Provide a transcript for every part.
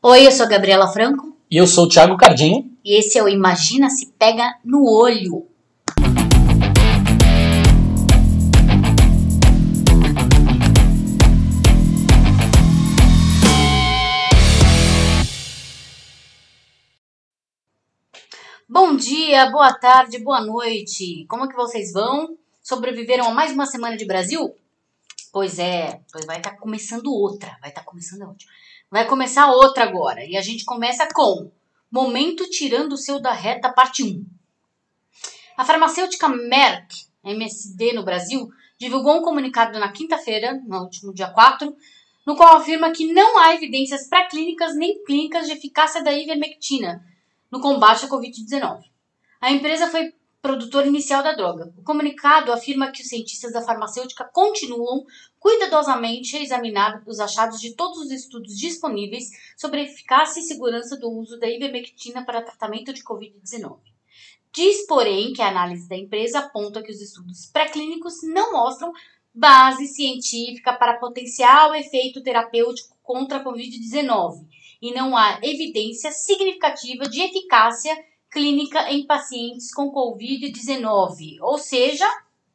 Oi, eu sou a Gabriela Franco. E eu sou o Thiago Cardinho. E esse é o Imagina Se Pega no Olho. Bom dia, boa tarde, boa noite. Como é que vocês vão? Sobreviveram a mais uma semana de Brasil? Pois vai estar começando outra. Vai começar outra agora. E a gente começa com Momento Tirando o Seu da Reta, parte 1. A farmacêutica Merck, MSD no Brasil, divulgou um comunicado na quinta-feira, no último dia 4, no qual afirma que não há evidências pré-clínicas nem clínicas de eficácia da ivermectina no combate à Covid-19. A empresa foi produtor inicial da droga. O comunicado afirma que os cientistas da farmacêutica continuam cuidadosamente a examinar os achados de todos os estudos disponíveis sobre a eficácia e segurança do uso da ivermectina para tratamento de Covid-19. Diz, porém, que a análise da empresa aponta que os estudos pré-clínicos não mostram base científica para potencial efeito terapêutico contra a Covid-19 e não há evidência significativa de eficácia clínica em pacientes com Covid-19. Ou seja...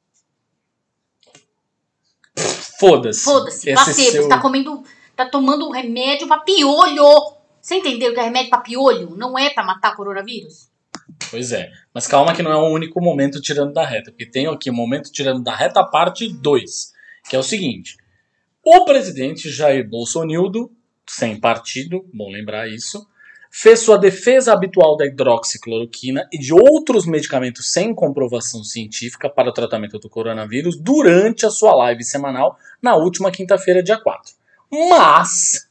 Foda-se. Placebo. Tá tomando um remédio pra piolho. Você entendeu que é remédio pra piolho? Não é pra matar coronavírus? Pois é. Mas calma que não é o único momento tirando da reta. Porque tem aqui o momento tirando da reta parte 2. Que é o seguinte. O presidente Jair Bolsonaro, sem partido, bom lembrar isso, fez sua defesa habitual da hidroxicloroquina e de outros medicamentos sem comprovação científica para o tratamento do coronavírus durante a sua live semanal na última quinta-feira, dia 4. Mas,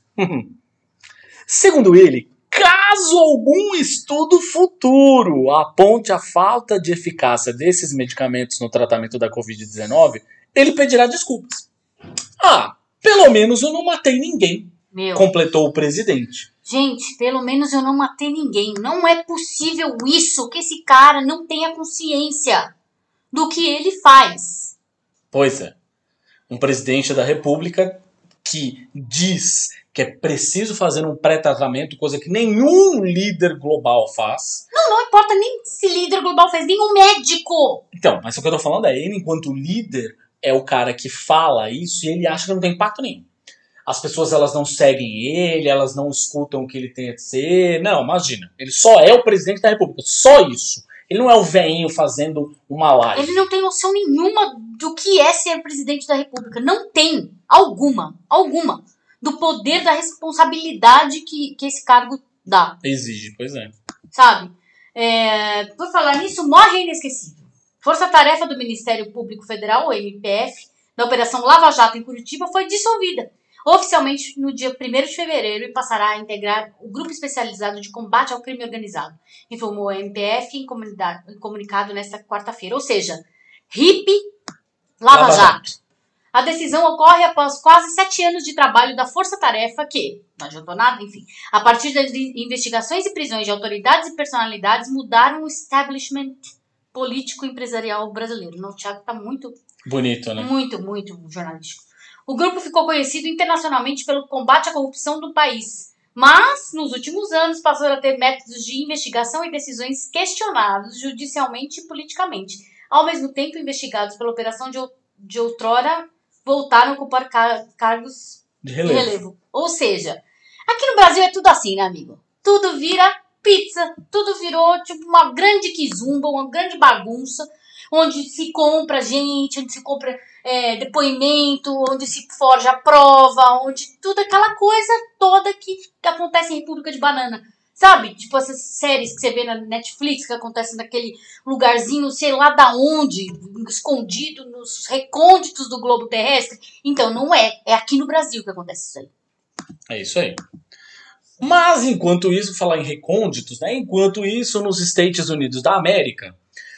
segundo ele, caso algum estudo futuro aponte a falta de eficácia desses medicamentos no tratamento da Covid-19, ele pedirá desculpas. Pelo menos eu não matei ninguém, completou o presidente. Gente, pelo menos eu não matei ninguém. Não é possível isso, que esse cara não tenha consciência do que ele faz. Pois é. Um presidente da República que diz que é preciso fazer um pré-tratamento, coisa que nenhum líder global faz. Não importa nem se líder global faz, nenhum médico. Então, mas o que eu tô falando é, ele enquanto líder é o cara que fala isso e ele acha que não tem impacto nenhum. As pessoas elas não seguem ele, elas não escutam o que ele tem a dizer. Não, imagina. Ele só é o presidente da República. Só isso. Ele não é o velhinho fazendo uma live. Ele não tem noção nenhuma do que é ser presidente da República. Não tem. Alguma. Do poder, da responsabilidade que esse cargo dá. Exige, pois é. Sabe? Por falar nisso, morre inesquecível. Força-tarefa do Ministério Público Federal, o MPF, da Operação Lava Jato em Curitiba foi dissolvida oficialmente no dia 1º de fevereiro e passará a integrar o Grupo Especializado de Combate ao Crime Organizado, informou a MPF em comunicado nesta quarta-feira. Ou seja, RIP Lava Jato. A decisão ocorre após quase 7 anos de trabalho da Força-Tarefa que, não adiantou nada, enfim, a partir das investigações e prisões de autoridades e personalidades mudaram o establishment político e empresarial brasileiro. O Thiago tá muito... bonito, né? Muito jornalístico. O grupo ficou conhecido internacionalmente pelo combate à corrupção do país, mas, nos últimos anos, passou a ter métodos de investigação e decisões questionados judicialmente e politicamente. Ao mesmo tempo, investigados pela operação de outrora voltaram a ocupar cargos de relevo. Ou seja, aqui no Brasil é tudo assim, né, amigo? Tudo vira pizza, tudo virou tipo uma grande quizumba, uma grande bagunça, onde se compra gente, onde se compra depoimento, onde se forja prova, onde tudo aquela coisa toda que acontece em República de Banana. Sabe? Tipo essas séries que você vê na Netflix que acontecem naquele lugarzinho, sei lá da onde, escondido nos recônditos do globo terrestre. Então, não é. É aqui no Brasil que acontece isso aí. É isso aí. Mas, enquanto isso, falar em recônditos, né? Enquanto isso, nos Estados Unidos da América,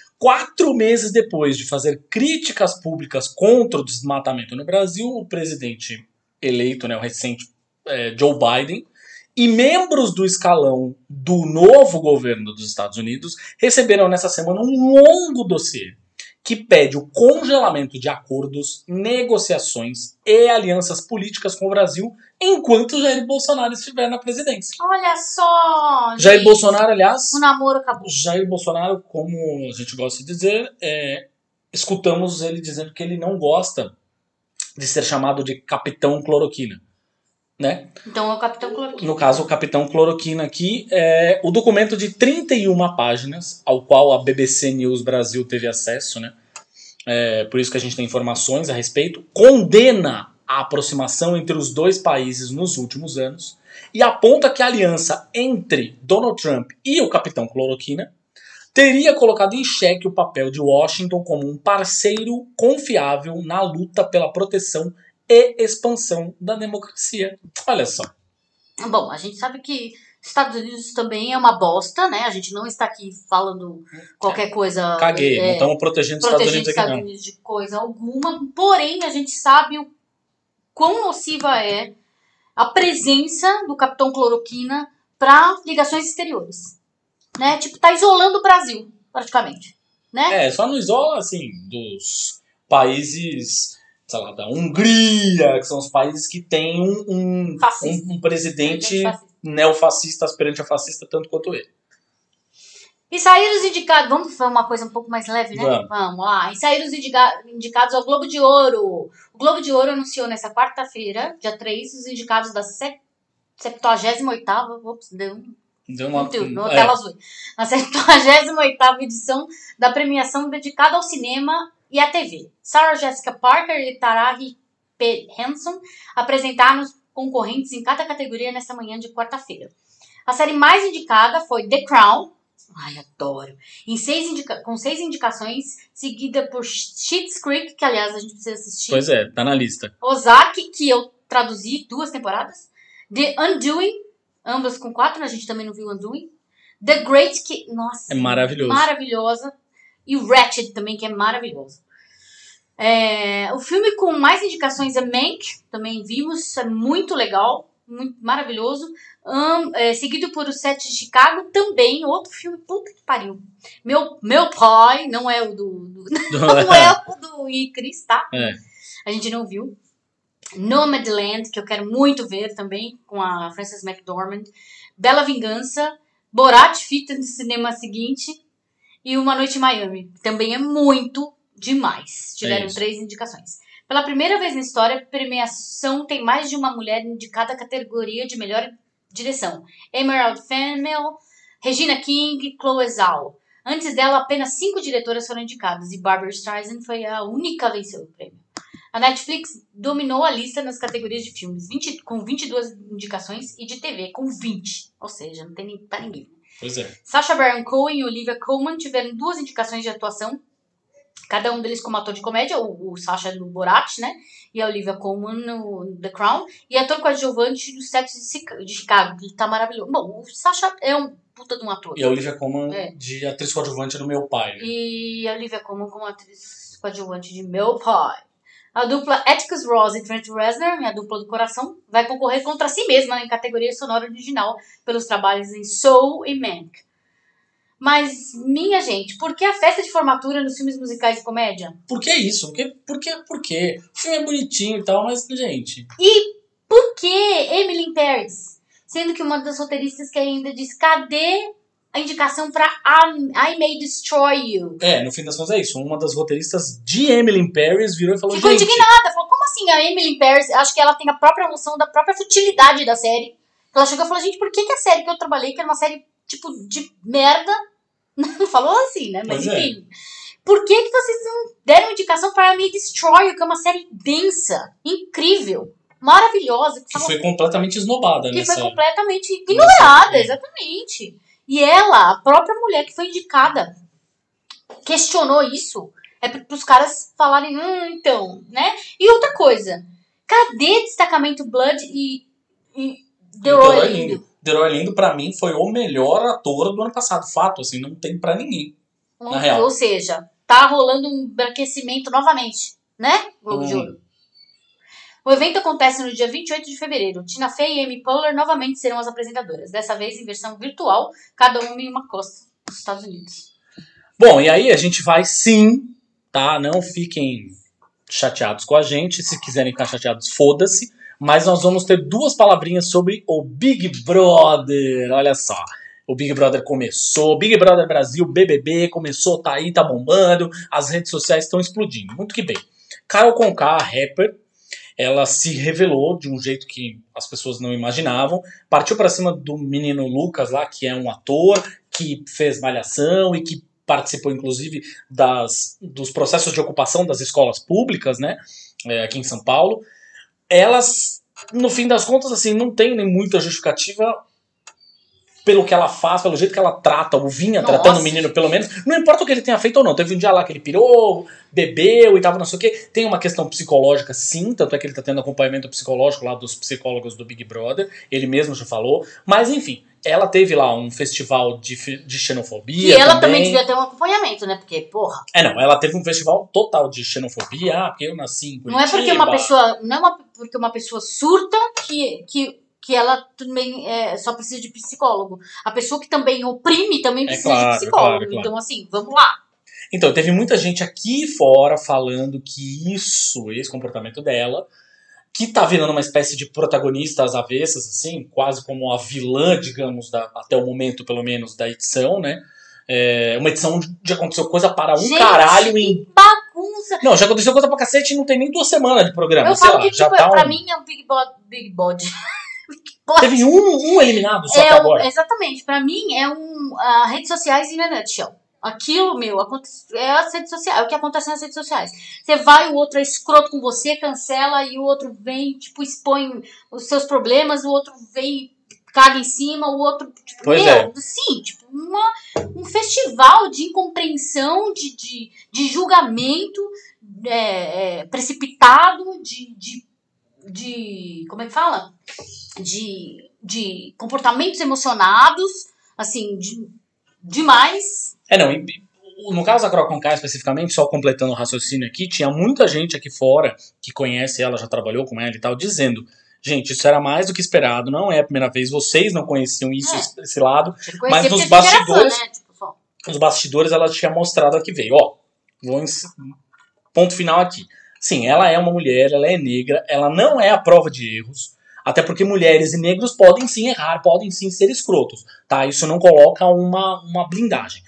4 meses depois de fazer críticas públicas contra o desmatamento no Brasil, o presidente eleito, né, o recente Joe Biden, e membros do escalão do novo governo dos Estados Unidos receberam nessa semana um longo dossiê que pede o congelamento de acordos, negociações e alianças políticas com o Brasil enquanto Jair Bolsonaro estiver na presidência. Olha só, gente. Jair Bolsonaro, aliás... O namoro acabou. Jair Bolsonaro, como a gente gosta de dizer, escutamos ele dizendo que ele não gosta de ser chamado de Capitão Cloroquina. Né? Então é o Capitão Cloroquina. No caso, o Capitão Cloroquina aqui é o documento de 31 páginas, ao qual a BBC News Brasil teve acesso, né? Por isso que a gente tem informações a respeito, condena a aproximação entre os dois países nos últimos anos e aponta que a aliança entre Donald Trump e o Capitão Cloroquina teria colocado em xeque o papel de Washington como um parceiro confiável na luta pela proteção e expansão da democracia. Olha só. Bom, a gente sabe que Estados Unidos também é uma bosta, né? A gente não está aqui falando qualquer coisa... Caguei, não estamos protegendo os Estados Unidos aqui, não. De coisa alguma, porém a gente sabe o quão nociva é a presença do Capitão Cloroquina para ligações exteriores. Né? Tipo, tá isolando o Brasil, praticamente. Né? Só não isola, assim, dos países... sei lá, da Hungria, que são os países que têm um presidente neofascista, aspirante a fascista, tanto quanto ele. E saíram os indicados, vamos fazer uma coisa um pouco mais leve, né? Vamos lá. E saíram os indicados ao Globo de Ouro. O Globo de Ouro anunciou nessa quarta-feira, dia 3, os indicados da 78ª, deu uma tela azul. Na 78ª edição da premiação dedicada ao cinema e a TV. Sarah Jessica Parker e Taraji P. Henson apresentaram os concorrentes em cada categoria nesta manhã de quarta-feira. A série mais indicada foi The Crown. Ai, adoro. Com 6 indicações, seguida por Schitt's Creek, que aliás a gente precisa assistir. Pois é, tá na lista. Ozark, que eu traduzi 2 temporadas. The Undoing, ambas com 4, a gente também não viu Undoing. The Great, que, nossa, é maravilhoso. Maravilhosa. E o Ratched também, que é maravilhoso. O filme com mais indicações é Mank, também vimos, é muito legal, muito maravilhoso. Seguido por O Sete de Chicago, também, outro filme, puta que pariu. Meu pai, não é o não é o do Icris, tá? A gente não viu. Nomadland, que eu quero muito ver também, com a Frances McDormand. Bela Vingança, Borat, fita do cinema seguinte. E Uma Noite em Miami. Também é muito demais. Tiveram 3 indicações. Pela primeira vez na história, a premiação tem mais de uma mulher indicada à categoria de melhor direção. Emerald Fennell, Regina King e Chloe Zhao. Antes dela, apenas 5 diretoras foram indicadas. E Barbra Streisand foi a única a vencer o prêmio. A Netflix dominou a lista nas categorias de filmes, com 22 indicações, e de TV, com 20. Ou seja, não tem nem pra ninguém. Pois é. Sacha Baron Cohen e Olivia Colman tiveram 2 indicações de atuação, cada um deles como ator de comédia, o Sacha no Borat, né? E a Olivia Colman no The Crown, e ator coadjuvante do Sete de Chicago, que tá maravilhoso. Bom, o Sacha é um puta de um ator. E a Olivia Colman de atriz coadjuvante no Meu Pai. Né? E a Olivia Colman como atriz coadjuvante de Meu Pai. A dupla Atticus Ross e Trent Reznor, minha dupla do coração, vai concorrer contra si mesma em categoria sonora original pelos trabalhos em Soul e Mank. Mas, minha gente, por que a festa de formatura nos filmes musicais de comédia? Por que isso? Por quê? O filme é bonitinho e tal, mas, gente... E por que Emily in Paris? Sendo que uma das roteiristas que ainda diz, cadê a indicação pra I May Destroy You? No fim das contas é isso. Uma das roteiristas de Emily in Paris virou e falou, ficou indignada. Falou, como assim a Emily in Paris? Acho que ela tem a própria noção da própria futilidade da série. Ela chegou e falou, gente, por que a série que eu trabalhei, que era uma série, tipo, de merda... Não falou assim, né? Mas enfim. Por que vocês não deram indicação para Me Destroy You, que é uma série densa, incrível, maravilhosa. Que foi completamente esnobada. Que foi completamente ignorada, exatamente. E ela, a própria mulher que foi indicada, questionou isso. É para os caras falarem, então, né? E outra coisa, cadê Destacamento Blood e Delroy Lindo? Delroy Lindo, pra mim, foi o melhor ator do ano passado. Fato, assim, não tem pra ninguém. Na real. Ou seja, tá rolando um aquecimento novamente, né? Globo de Ouro. O evento acontece no dia 28 de fevereiro. Tina Fey e Amy Poehler novamente serão as apresentadoras. Dessa vez em versão virtual, cada uma em uma costa dos Estados Unidos. Bom, e aí a gente vai sim tá? Não fiquem chateados com a gente. Se quiserem ficar chateados, foda-se. Mas nós vamos ter 2 palavrinhas sobre o Big Brother. Olha só. O Big Brother começou. Big Brother Brasil, BBB, começou, tá aí, tá bombando. As redes sociais estão explodindo. Muito que bem. Carol Conká, a rapper, ela se revelou de um jeito que as pessoas não imaginavam. Partiu pra cima do menino Lucas lá, que é um ator, que fez Malhação e que participou, inclusive, dos processos de ocupação das escolas públicas, né, aqui em São Paulo. Elas, no fim das contas, assim, não tem nem muita justificativa pelo que ela faz, pelo jeito que ela trata, ou vinha tratando o menino, pelo menos. Não importa o que ele tenha feito ou não. Teve um dia lá que ele pirou, bebeu e tava não sei o quê. Tem uma questão psicológica, sim, tanto é que ele tá tendo acompanhamento psicológico lá dos psicólogos do Big Brother. Ele mesmo já falou. Mas, enfim, ela teve lá um festival de xenofobia. E ela também devia ter um acompanhamento, né? Porque, porra. Não, ela teve um festival total de xenofobia. Ah, porque eu nasci em Curitiba. Não é porque uma pessoa. Não é porque uma pessoa surta que ela também só precisa de psicólogo. A pessoa que também oprime também precisa de psicólogo. Claro. Então, assim, vamos lá. Então, teve muita gente aqui fora falando que esse comportamento dela, que tá virando uma espécie de protagonista às avessas, assim, quase como a vilã, digamos, até o momento, pelo menos, da edição, né? Uma edição onde aconteceu coisa para gente, caralho em... bagunça! Não, já aconteceu coisa pra cacete e não tem nem 2 semanas de programa. Eu falo que, tipo, pra mim é um Big Body. Teve um eliminado só até agora. Exatamente. Pra mim é redes sociais in a nutshell. Aquilo, meu, é as redes sociais, é o que acontece nas redes sociais. Você vai, o outro é escroto com você, cancela, e o outro vem, tipo, expõe os seus problemas, o outro vem, caga em cima, o outro, tipo, pois sim, tipo, um festival de incompreensão, de julgamento precipitado, de como é que fala? De comportamentos emocionados, assim, demais. No caso da Carol Conká especificamente, só completando o raciocínio aqui, tinha muita gente aqui fora que conhece ela, já trabalhou com ela e tal, dizendo, gente, isso era mais do que esperado, não é a primeira vez, vocês não conheciam isso, esse lado, mas nos bastidores, fã, né? Tipo, nos bastidores ela tinha mostrado a que veio, ponto final aqui. Sim, ela é uma mulher, ela é negra, ela não é a prova de erros, até porque mulheres e negros podem sim errar, podem sim ser escrotos, tá? Isso não coloca uma blindagem.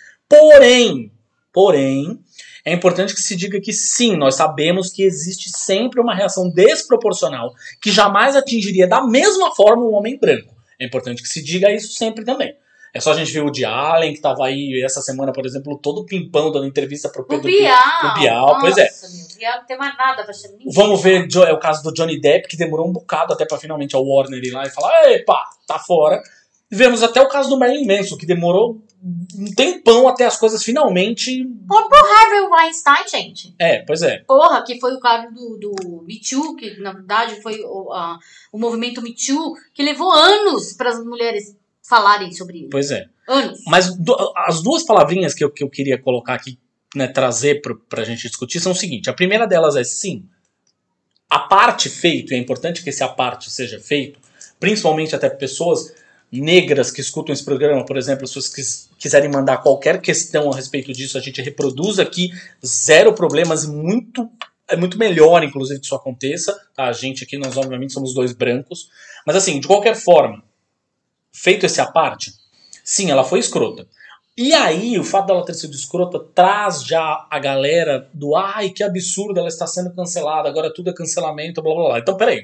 Porém, é importante que se diga que sim, nós sabemos que existe sempre uma reação desproporcional que jamais atingiria da mesma forma um homem branco. É importante que se diga isso sempre também. É só a gente ver o Woody Allen, que tava aí essa semana, por exemplo, todo pimpão dando entrevista pro Pedro Bial. Nossa, pois é. Meu, Bial não tem mais nada pra ser ninguém. Vamos ver o caso do Johnny Depp, que demorou um bocado até pra finalmente a Warner ir lá e falar, epa, tá fora. Vemos até o caso do Marilyn Manson, que demorou um tempão até as coisas finalmente... Pro Harvey Weinstein, gente. Pois é. Porra, que foi o caso do Me Too, que na verdade foi o movimento Me Too, que levou anos para as mulheres falarem sobre isso. Pois é. Anos. Mas as 2 palavrinhas que eu queria colocar aqui, né, trazer pra gente discutir são o seguinte. A primeira delas é, sim, a parte feito, e é importante que esse a parte seja feito, principalmente até pessoas negras que escutam esse programa, por exemplo, se vocês quiserem mandar qualquer questão a respeito disso, a gente reproduz aqui, 0 problemas, é muito melhor, inclusive, que isso aconteça, tá? A gente aqui, nós obviamente somos 2 brancos, mas assim, de qualquer forma, feito esse à parte, sim, ela foi escrota. E aí, o fato dela ter sido escrota traz já a galera do ai, que absurdo, ela está sendo cancelada, agora tudo é cancelamento, blá blá blá. Então, peraí,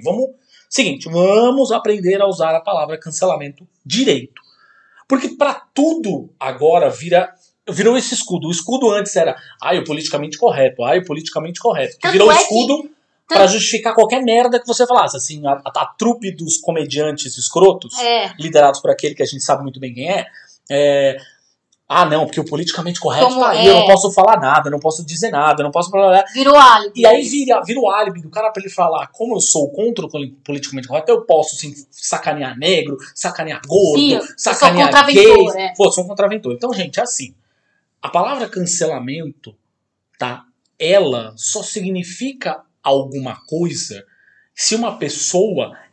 vamos aprender a usar a palavra cancelamento direito. Porque pra tudo agora virou esse escudo. O escudo antes era o politicamente correto, o politicamente correto. Que virou escudo pra justificar qualquer merda que você falasse. Assim, a trupe dos comediantes escrotos, liderados por aquele que a gente sabe muito bem quem não, porque o politicamente correto tá aí, eu não posso falar nada, eu não posso dizer nada, eu não posso... Virou álibi. E aí vira o álibi do cara pra ele falar, como eu sou contra o politicamente correto, eu posso, sim, sacanear negro, sacanear gordo, sacanear gay. Sou um contraventor. Então, gente, é assim, a palavra cancelamento, tá? Ela só significa alguma coisa se uma pessoa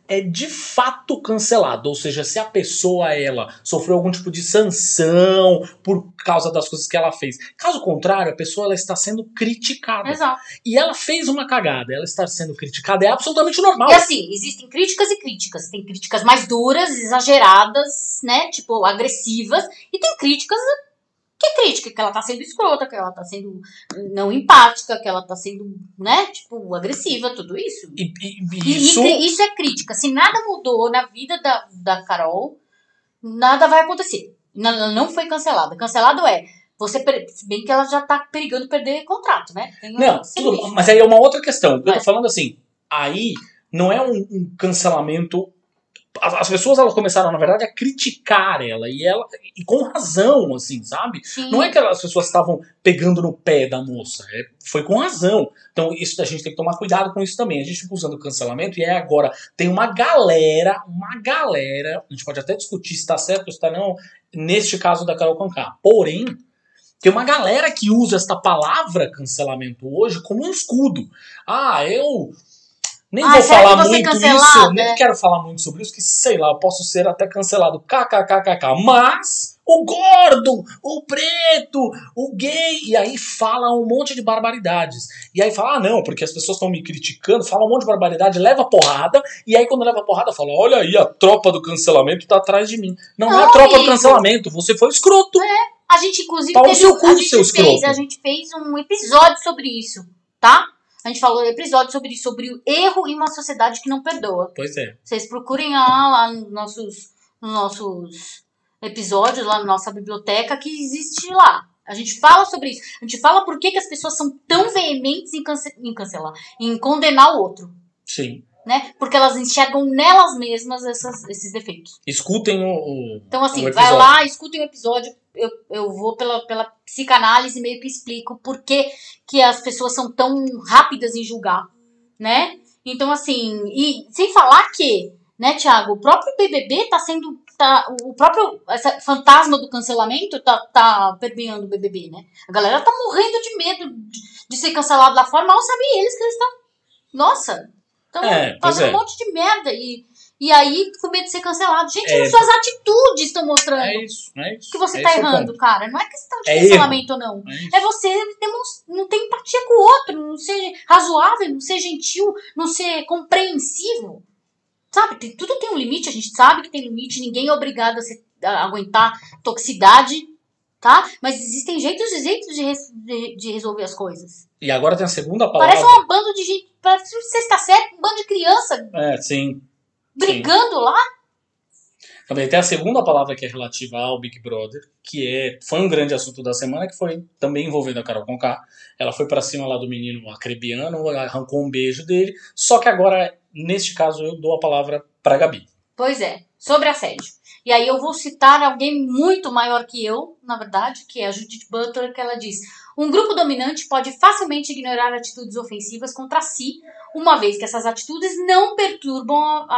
é de fato cancelado. Ou seja, se a pessoa, ela sofreu algum tipo de sanção por causa das coisas que ela fez. Caso contrário, a pessoa ela está sendo criticada. Exato. E ela fez uma cagada, ela está sendo criticada, é absolutamente normal. E assim, existem críticas e críticas. Tem críticas mais duras, exageradas, né? Tipo, agressivas. E tem críticas que é crítica, que ela tá sendo escrota, que ela tá sendo não empática, que ela tá sendo, né? Tipo, agressiva, tudo isso. Isso é crítica. Se nada mudou na vida da Carol, nada vai acontecer. Ela não foi cancelada. Cancelado é... Se bem que ela já tá perigando perder contrato, né? Não, tudo, mas aí é uma outra questão. Eu tô falando assim, aí não é um cancelamento. As pessoas elas começaram, na verdade, a criticar ela. E com razão, assim, sabe? Sim. Não é que as pessoas estavam pegando no pé da moça. Foi com razão. Então, isso a gente tem que tomar cuidado com isso também. A gente fica usando cancelamento e aí agora tem uma galera, a gente pode até discutir se tá certo ou se tá não, neste caso da Carol Conká. Porém, tem uma galera que usa esta palavra cancelamento hoje como um escudo. Eu nem vou falar muito isso, nem quero falar muito sobre isso, que sei lá, eu posso ser até cancelado. KKKKK. Mas o gordo, o preto, o gay, e aí fala um monte de barbaridades. E aí fala, não, porque as pessoas estão me criticando, fala um monte de barbaridade, leva porrada, e aí quando leva porrada fala, olha aí, a tropa do cancelamento tá atrás de mim. Não é a tropa do cancelamento, você foi escroto. A gente, inclusive, a gente fez um episódio sobre isso, tá? A gente falou episódio sobre isso, sobre o erro em uma sociedade que não perdoa. Pois é. Vocês procurem lá nos nossos episódios, lá na nossa biblioteca, que existe lá. A gente fala sobre isso. A gente fala por que as pessoas são tão veementes em condenar o outro. Sim. Né? Porque elas enxergam nelas mesmas esses defeitos. Escutem o Então, assim, o vai lá, escutem o episódio. Eu vou pela psicanálise meio que explico por que as pessoas são tão rápidas em julgar, né? Então, assim, e sem falar que, né, Thiago, o próprio BBB o próprio fantasma do cancelamento tá permeando o BBB, né? A galera tá morrendo de medo de ser cancelado lá fora, mal sabem eles que eles estão... Nossa... Estão fazendo um monte de merda e aí com medo de ser cancelado. Gente, suas atitudes estão mostrando que você tá errando, cara. Não é questão de cancelamento ou não. É você não ter empatia com o outro, não ser razoável, não ser gentil, não ser compreensivo. Sabe? Tudo tem um limite, a gente sabe que tem limite, ninguém é obrigado a aguentar toxicidade, tá? Mas existem jeitos de resolver as coisas. E agora tem a segunda palavra. Parece uma banda de gente, parece sexta série, um bando de criança. Sim. Brigando lá. Também tem a segunda palavra que é relativa ao Big Brother, que foi um grande assunto da semana, que foi também envolvendo a Carol Conká. Ela foi pra cima lá do menino acrebiano, arrancou um beijo dele, só que agora, neste caso, eu dou a palavra pra Gabi. Pois é, sobre assédio. E aí eu vou citar alguém muito maior que eu, na verdade, que é a Judith Butler, que ela diz: um grupo dominante pode facilmente ignorar atitudes ofensivas contra si, uma vez que essas atitudes não perturbam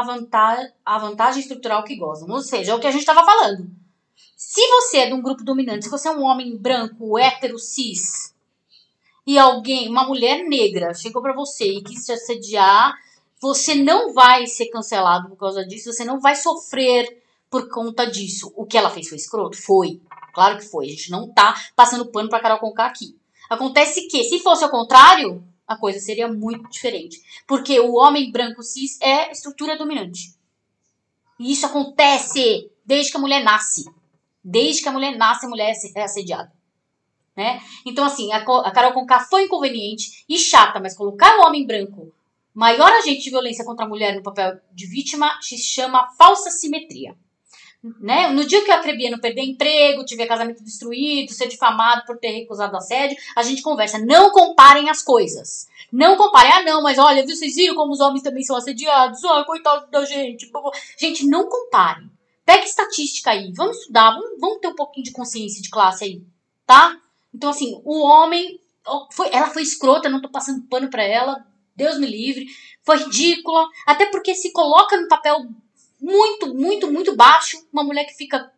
a vantagem estrutural que gozam. Ou seja, é o que a gente estava falando. Se você é de um grupo dominante, se você é um homem branco, hétero, cis, e uma mulher negra, chegou pra você e quis te assediar, você não vai ser cancelado por causa disso, você não vai sofrer por conta disso. O que ela fez foi escroto? Foi. Claro que foi. A gente não tá passando pano pra Carol Conká aqui. Acontece que, se fosse ao contrário, a coisa seria muito diferente. Porque o homem branco cis é estrutura dominante. E isso acontece desde que a mulher nasce. Desde que a mulher nasce, a mulher é assediada. Né? Então, assim, a Carol Conká foi inconveniente e chata, mas colocar o homem branco, maior agente de violência contra a mulher, no papel de vítima, se chama falsa simetria. Né? No dia que o acrebiano perder emprego, tiver casamento destruído, ser difamado por ter recusado assédio, a gente conversa. Não comparem as coisas. Não comparem. Não, mas olha, vocês viram como os homens também são assediados? Coitado da gente. Gente, não comparem. Pega estatística aí. Vamos estudar. Vamos ter um pouquinho de consciência de classe aí. Tá? Então, assim, o homem... Ela foi escrota, não tô passando pano pra ela. Deus me livre. Foi ridícula. Até porque se coloca no papel... muito, muito, muito baixo, uma mulher que fica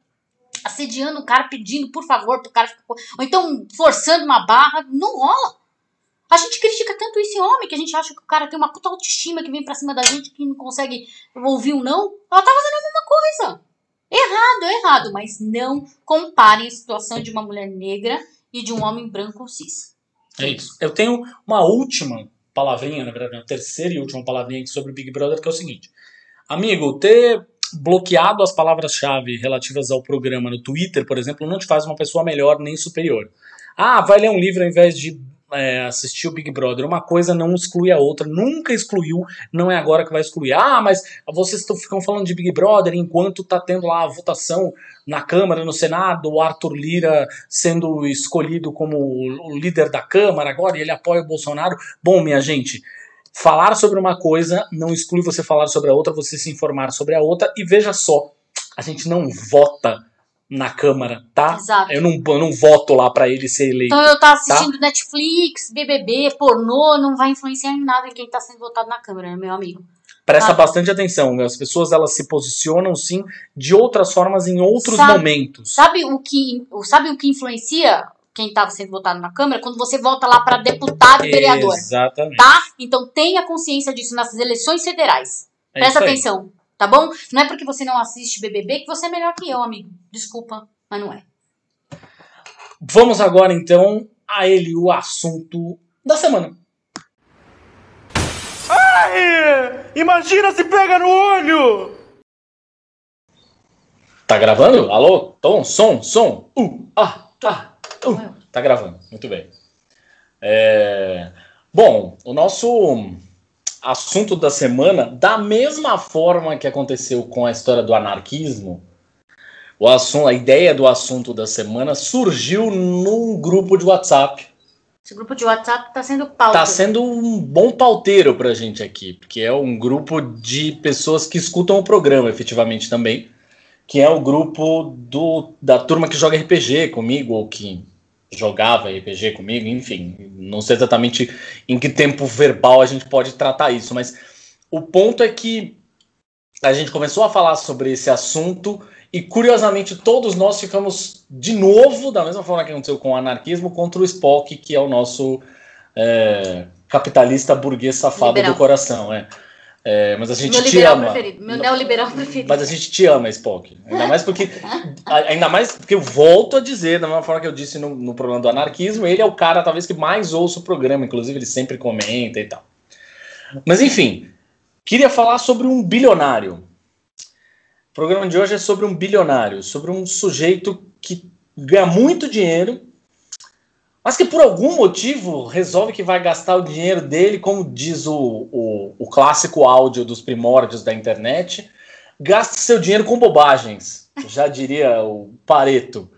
assediando o cara, pedindo por favor pro cara ficar... ou então forçando uma barra, não rola. A gente critica tanto esse homem, que a gente acha que o cara tem uma puta autoestima, que vem pra cima da gente, que não consegue ouvir um não. Ela tá fazendo a mesma coisa. Errado, mas não comparem a situação de uma mulher negra e de um homem branco cis. É isso. Eu tenho uma última palavrinha, na verdade, uma terceira e última palavrinha aqui sobre o Big Brother, que é o seguinte. Amigo, ter bloqueado as palavras-chave relativas ao programa no Twitter, por exemplo, não te faz uma pessoa melhor nem superior. Ah, vai ler um livro ao invés de assistir o Big Brother. Uma coisa não exclui a outra. Nunca excluiu, não é agora que vai excluir. Ah, mas vocês ficam falando de Big Brother enquanto tá tendo lá a votação na Câmara, no Senado, o Arthur Lira sendo escolhido como o líder da Câmara agora e ele apoia o Bolsonaro. Bom, minha gente, falar sobre uma coisa não exclui você falar sobre a outra, você se informar sobre a outra. E veja só, a gente não vota na Câmara, tá? Exato. Eu não voto lá pra ele ser eleito. Então eu tá assistindo Netflix, BBB, pornô, não vai influenciar em nada em quem tá sendo votado na Câmara, né, meu amigo? Presta bastante atenção, as pessoas elas se posicionam sim de outras formas em outros momentos. Sabe o que influencia quem estava sendo votado na Câmara? Quando você vota lá para deputado e vereador. Exatamente. Tá? Então tenha consciência disso nas eleições federais. Presta atenção, tá bom? Não é porque você não assiste BBB que você é melhor que eu, amigo. Desculpa, mas não é. Vamos agora então a ele, o assunto da semana. Ai! Imagina se pega no olho! Tá gravando? Alô? Tom, som. Tá gravando, muito bem. Bom, o nosso assunto da semana, da mesma forma que aconteceu com a história do anarquismo, a ideia do assunto da semana surgiu num grupo de WhatsApp. Esse grupo de WhatsApp tá sendo pauta. Tá sendo um bom pauteiro pra gente aqui, porque é um grupo de pessoas que escutam o programa, efetivamente, também, que é o grupo da turma que joga RPG comigo, ou que jogava RPG comigo, enfim, não sei exatamente em que tempo verbal a gente pode tratar isso, mas o ponto é que a gente começou a falar sobre esse assunto e, curiosamente, todos nós ficamos de novo, da mesma forma que aconteceu com o anarquismo, contra o Spock, que é o nosso capitalista burguês safado liberal do coração. Mas a gente te ama. Meu neoliberal preferido. Mas a gente te ama, Spock. Ainda mais porque eu volto a dizer, da mesma forma que eu disse no programa do anarquismo, ele é o cara, talvez, que mais ouça o programa. Inclusive, ele sempre comenta e tal. Mas, enfim, queria falar sobre um bilionário. O programa de hoje é sobre um bilionário, sobre um sujeito que ganha muito dinheiro, mas que por algum motivo resolve que vai gastar o dinheiro dele, como diz o clássico áudio dos primórdios da internet, gasta seu dinheiro com bobagens, já diria o Pareto.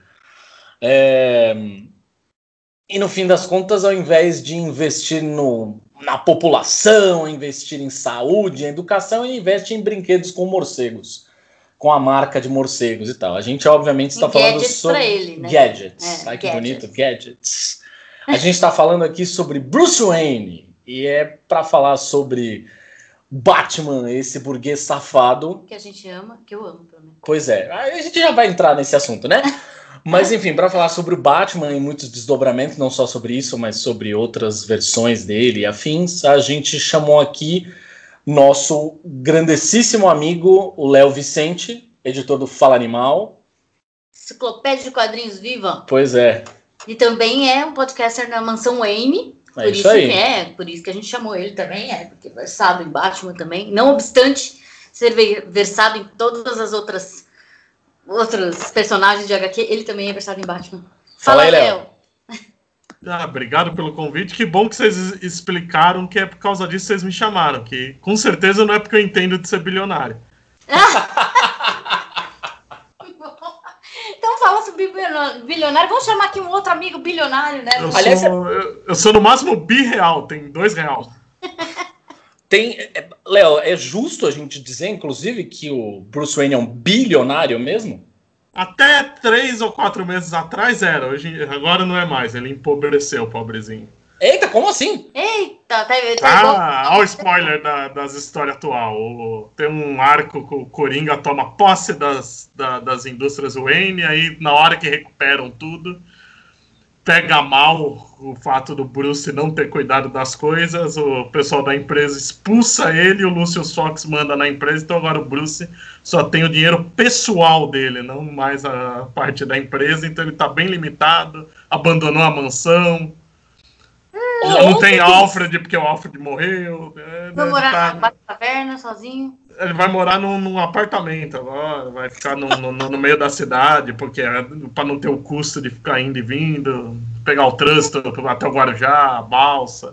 E no fim das contas, ao invés de investir na população, investir em saúde, em educação, ele investe em brinquedos com morcegos, com a marca de morcegos e tal. A gente, obviamente, está falando sobre pra ele, né? Gadgets. Ai, que bonito, gadgets. A gente está falando aqui sobre Bruce Wayne, e é para falar sobre Batman, esse burguês safado. Que a gente ama, que eu amo também. Pois é, a gente já vai entrar nesse assunto, né? Mas, enfim, para falar sobre o Batman e muitos desdobramentos, não só sobre isso, mas sobre outras versões dele e afins, a gente chamou aqui nosso grandessíssimo amigo, o Léo Vicente, editor do Fala Animal. Enciclopédia de Quadrinhos Viva. Pois é. E também é um podcaster na Mansão Wayne. Por isso que a gente chamou ele também, porque é versado em Batman também. Não obstante ser versado em todas as outros personagens de HQ, ele também é versado em Batman. Fala aí, Léo. Obrigado pelo convite. Que bom que vocês explicaram que é por causa disso que vocês me chamaram. Que com certeza não é porque eu entendo de ser bilionário. Então fala sobre bilionário. Vamos chamar aqui um outro amigo bilionário, né? Eu sou no máximo birreal, tem R$2. Léo, é justo a gente dizer, inclusive, que o Bruce Wayne é um bilionário mesmo? Até 3 ou 4 meses atrás era, agora não é mais, ele empobreceu, pobrezinho. Eita, como assim? Eita, olha o spoiler das histórias atual. Tem um arco que o Coringa toma posse das indústrias Wayne, aí na hora que recuperam tudo, pega mal o fato do Bruce não ter cuidado das coisas, o pessoal da empresa expulsa ele, o Lucius Fox manda na empresa, então agora o Bruce só tem o dinheiro pessoal dele, não mais a parte da empresa, então ele tá bem limitado, abandonou a mansão, já não tem Alfred, porque o Alfred morreu. Vai morar na caverna sozinho. Ele vai morar num apartamento agora, vai ficar no meio da cidade, porque para não ter o custo de ficar indo e vindo, pegar o trânsito até o Guarujá, a balsa.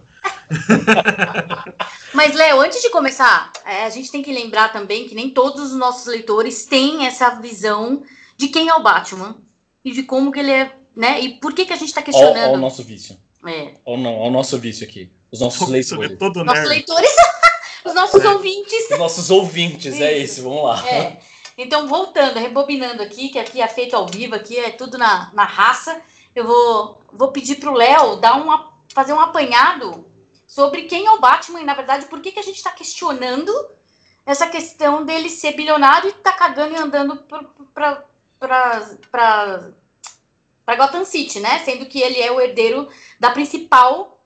Mas, Léo, antes de começar, a gente tem que lembrar também que nem todos os nossos leitores têm essa visão de quem é o Batman e de como que ele é, né? E por que a gente está questionando. Olha o nosso vício. Olha o nosso vício aqui. Os nossos leitores. Nossos leitores, os nossos ouvintes. Os nossos ouvintes, é isso, vamos lá. Então, voltando, rebobinando aqui, que aqui é feito ao vivo, aqui é tudo na raça, eu vou pedir pro Léo fazer um apanhado sobre quem é o Batman e, na verdade, por que a gente está questionando essa questão dele ser bilionário e tá cagando e andando pra Gotham City, né? Sendo que ele é o herdeiro da principal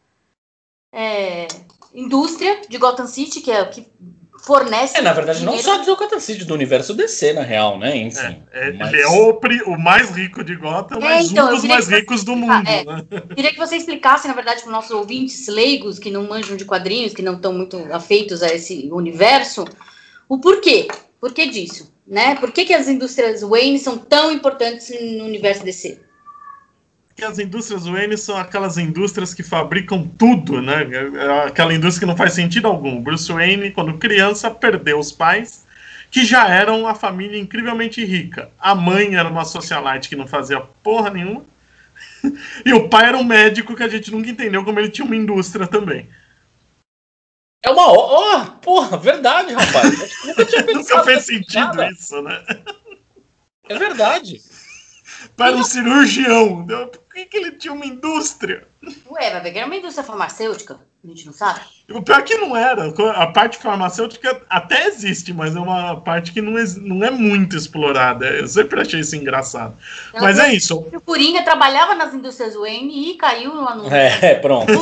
indústria de Gotham City, que é o que fornece... na verdade, dinheiro. não só de Gotham City, do universo DC, na real, né? Enfim. Ele é o mais rico de Gotham, mas então, um dos mais ricos do mundo. Né? Queria que você explicasse, na verdade, para os nossos ouvintes leigos, que não manjam de quadrinhos, que não estão muito afeitos a esse universo, o porquê. Por que disso? Né? Por que as indústrias Wayne são tão importantes no universo DC? Porque as indústrias Wayne são aquelas indústrias que fabricam tudo, né? Aquela indústria que não faz sentido algum. Bruce Wayne, quando criança, perdeu os pais, que já eram uma família incrivelmente rica. A mãe era uma socialite que não fazia porra nenhuma. E o pai era um médico que a gente nunca entendeu como ele tinha uma indústria também. É uma... porra, verdade, rapaz. Nunca tinha pensado. Nunca fez sentido isso, né? É verdade. Para um cirurgião. Por que ele tinha uma indústria? Ué, vai ver que era uma indústria farmacêutica. A gente não sabe. O pior é que não era. A parte farmacêutica até existe, mas é uma parte que não é muito explorada. Eu sempre achei isso engraçado. Mas é isso. O Coringa trabalhava nas indústrias Wayne e caiu no anúncio. Pronto.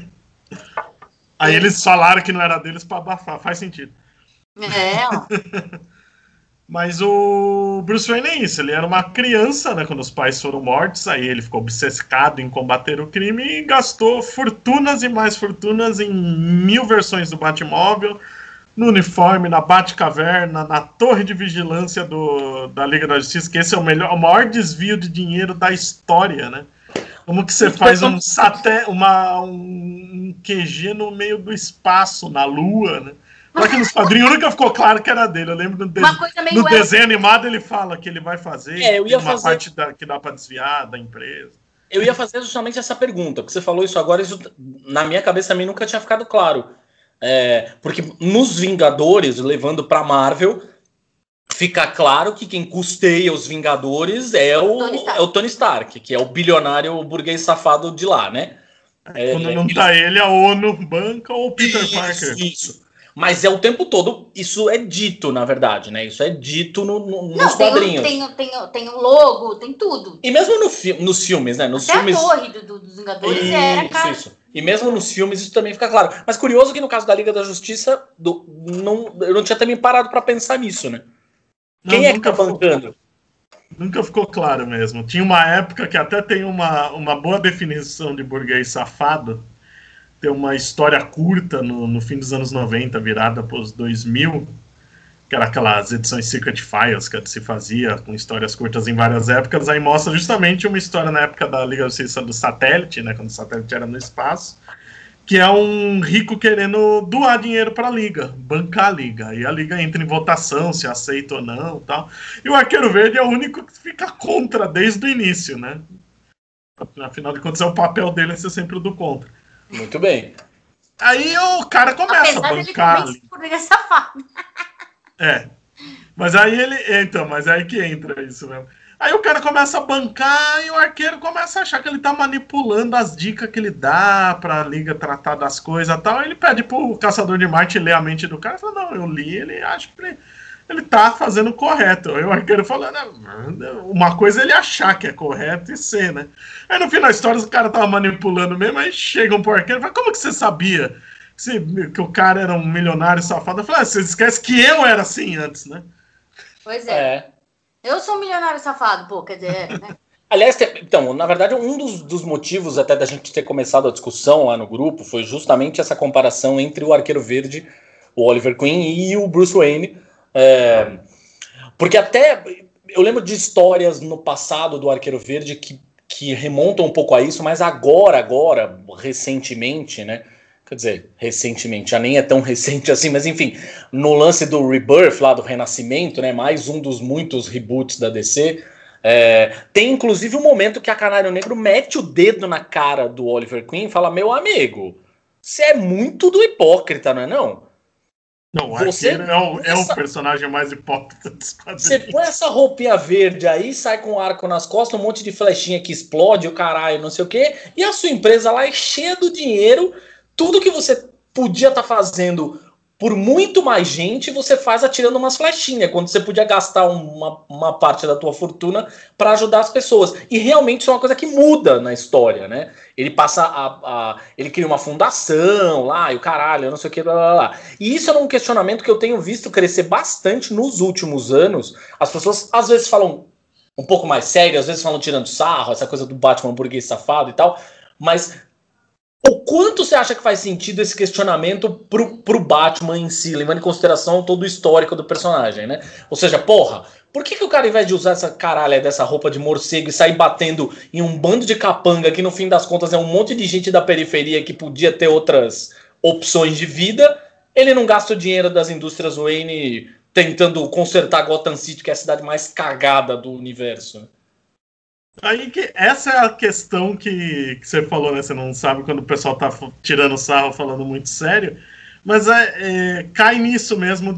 Aí eles falaram que não era deles para abafar. Faz sentido. Mas o Bruce Wayne é isso, ele era uma criança, né, quando os pais foram mortos, aí ele ficou obcecado em combater o crime e gastou fortunas e mais fortunas em 1000 versões do Batmóvel, no uniforme, na Batcaverna, na torre de vigilância da Liga da Justiça, que esse é o maior desvio de dinheiro da história, né? Como que você faz um QG no meio do espaço, na Lua, né? Só que nos quadrinhos nunca ficou claro que era dele. Eu lembro no desenho animado ele fala que ele vai fazer. Uma parte que dá para desviar da empresa. Eu ia fazer justamente essa pergunta, porque você falou isso agora, isso na minha cabeça também nunca tinha ficado claro. Porque nos Vingadores, levando pra Marvel, fica claro que quem custeia os Vingadores é o Tony Stark, que é o bilionário burguês safado de lá, né? Quando não tá ele, a ONU banca ou o Peter Parker. Isso. Mas o tempo todo, isso é dito, na verdade, né? Isso é dito nos quadrinhos. Tem o logo, tem tudo. E mesmo nos filmes, né? Nos Até filmes... a torre dos Vingadores era, cara. Isso. E mesmo nos filmes isso também fica claro. Mas curioso que no caso da Liga da Justiça, eu não tinha também parado pra pensar nisso, né? Quem é que tá bancando? Nunca ficou claro mesmo. Tinha uma época que até tem uma boa definição de burguês safado. Tem uma história curta no fim dos anos 90, virada para os 2000, que era aquelas edições Secret Files que se fazia com histórias curtas em várias épocas. Aí mostra justamente uma história na época da Liga da Justiça do Satélite, né, quando o satélite era no espaço, que é um rico querendo doar dinheiro para a Liga, bancar a Liga. E a Liga entra em votação, se aceita ou não, tal. E o Arqueiro Verde é o único que fica contra desde o início, né? Afinal de contas, o papel dele é ser sempre o do contra. Muito bem. Aí o cara começa a bancar. Mas aí que entra isso mesmo. Aí o cara começa a bancar e o arqueiro começa a achar que ele tá manipulando as dicas que ele dá pra Liga tratar das coisas e tal. Ele pede pro Caçador de Marte ler a mente do cara e fala, não, eu li, ele acha que ele tá fazendo o correto. Aí o arqueiro falando, uma coisa é ele achar que é correto e ser, né? Aí no fim da história, o cara tava manipulando mesmo, aí chegam pro arqueiro e falam, como que você sabia que o cara era um milionário safado? Eu falei, você esquece que eu era assim antes, né? Pois é. Eu sou um milionário safado, pô, quer dizer, né? Aliás, então, na verdade, um dos motivos até da gente ter começado a discussão lá no grupo foi justamente essa comparação entre o Arqueiro Verde, o Oliver Queen e o Bruce Wayne. Porque até eu lembro de histórias no passado do Arqueiro Verde que remontam um pouco a isso, mas agora, recentemente, né? Quer dizer, recentemente, já nem é tão recente assim, mas enfim, no lance do Rebirth, lá do Renascimento, né? Mais um dos muitos reboots da DC. Tem inclusive um momento que a Canário Negro mete o dedo na cara do Oliver Queen e fala, meu amigo, você é muito do hipócrita, não é não? Não, o Arqueiro é o personagem mais hipócrita dos quadrinhos. Você põe essa roupinha verde aí, sai com um arco nas costas, um monte de flechinha que explode, o caralho, não sei o quê, e a sua empresa lá é cheia do dinheiro, tudo que você podia estar fazendo por muito mais gente, você faz atirando umas flechinhas, quando você podia gastar uma parte da tua fortuna para ajudar as pessoas. E realmente isso é uma coisa que muda na história, né? Ele passa ele cria uma fundação lá, e o caralho, não sei o que, blá, blá, blá. E isso é um questionamento que eu tenho visto crescer bastante nos últimos anos. As pessoas às vezes falam um pouco mais sério, às vezes falam tirando sarro, essa coisa do Batman burguês safado e tal, mas o quanto você acha que faz sentido esse questionamento pro Batman em si, levando em consideração todo o histórico do personagem, né? Ou seja, porra, por que o cara, ao invés de usar essa caralha dessa roupa de morcego e sair batendo em um bando de capanga que no fim das contas é um monte de gente da periferia que podia ter outras opções de vida, ele não gasta o dinheiro das indústrias Wayne tentando consertar Gotham City, que é a cidade mais cagada do universo, né? Aí que essa é a questão que você falou, né? Você não sabe quando o pessoal tá tirando sarro, falando muito sério, mas cai nisso mesmo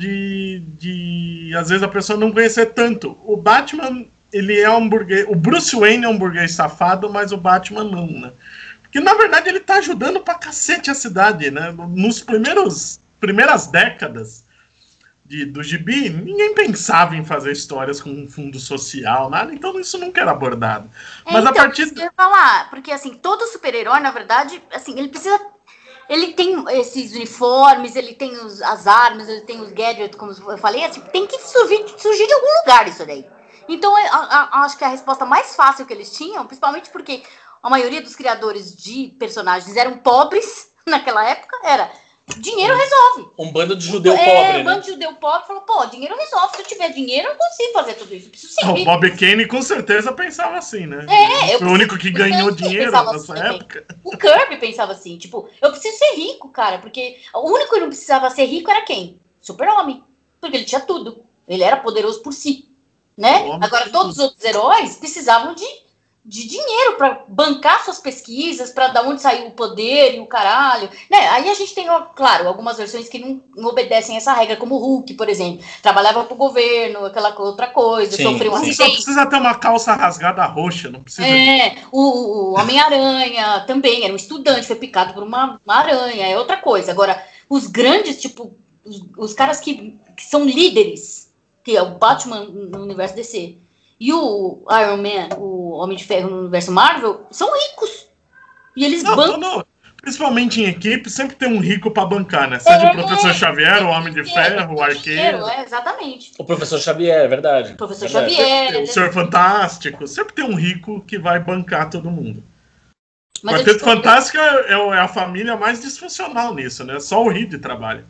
de às vezes a pessoa não conhecer tanto. O Batman, ele é um burguês, o Bruce Wayne é um burguês safado, mas o Batman não, né? Porque na verdade ele tá ajudando pra cacete a cidade, né? Nos primeiras décadas do gibi, ninguém pensava em fazer histórias com um fundo social, nada, então isso nunca era abordado. Mas então, a partir isso que eu ia falar, porque assim, todo super-herói, na verdade, assim, ele tem esses uniformes, ele tem as armas, ele tem os gadgets, como eu falei, assim, tem que surgir de algum lugar isso daí. Então, acho que a resposta mais fácil que eles tinham, principalmente porque a maioria dos criadores de personagens eram pobres naquela época, era dinheiro resolve. Um bando de judeu pobre, né? Um bando de judeu pobre falou, pô, dinheiro resolve. Se eu tiver dinheiro, eu consigo fazer tudo isso. Eu preciso ser rico. O Bob Kane com certeza pensava assim, né? Foi o único que ganhou dinheiro nessa época. O Kirby pensava assim, tipo, eu preciso ser rico, cara, porque o único que não precisava ser rico era quem? Super-Homem. Porque ele tinha tudo. Ele era poderoso por si, né? Agora, todos os outros heróis precisavam de dinheiro para bancar suas pesquisas, para dar onde saiu o poder e o caralho, né? Aí a gente tem, claro, algumas versões que não obedecem essa regra, como o Hulk, por exemplo, trabalhava pro governo, aquela outra coisa, sofreu um acidente. Só precisa ter uma calça rasgada roxa, não precisa. O Homem-Aranha também era um estudante, foi picado por uma aranha, é outra coisa. Agora, os grandes, tipo, os caras que são líderes, que é o Batman no universo DC, e o Iron Man, o Homem de Ferro no universo Marvel, são ricos. E eles bancam. Principalmente em equipe, sempre tem um rico pra bancar, né? Seja o Professor Xavier, o Homem de Ferro, o Arqueiro. Exatamente. O Professor Xavier, é verdade. O Professor Xavier. O Senhor Fantástico. Sempre tem um rico que vai bancar todo mundo. O Quarteto Fantástico é a família mais disfuncional nisso, né? Só o Reed trabalha.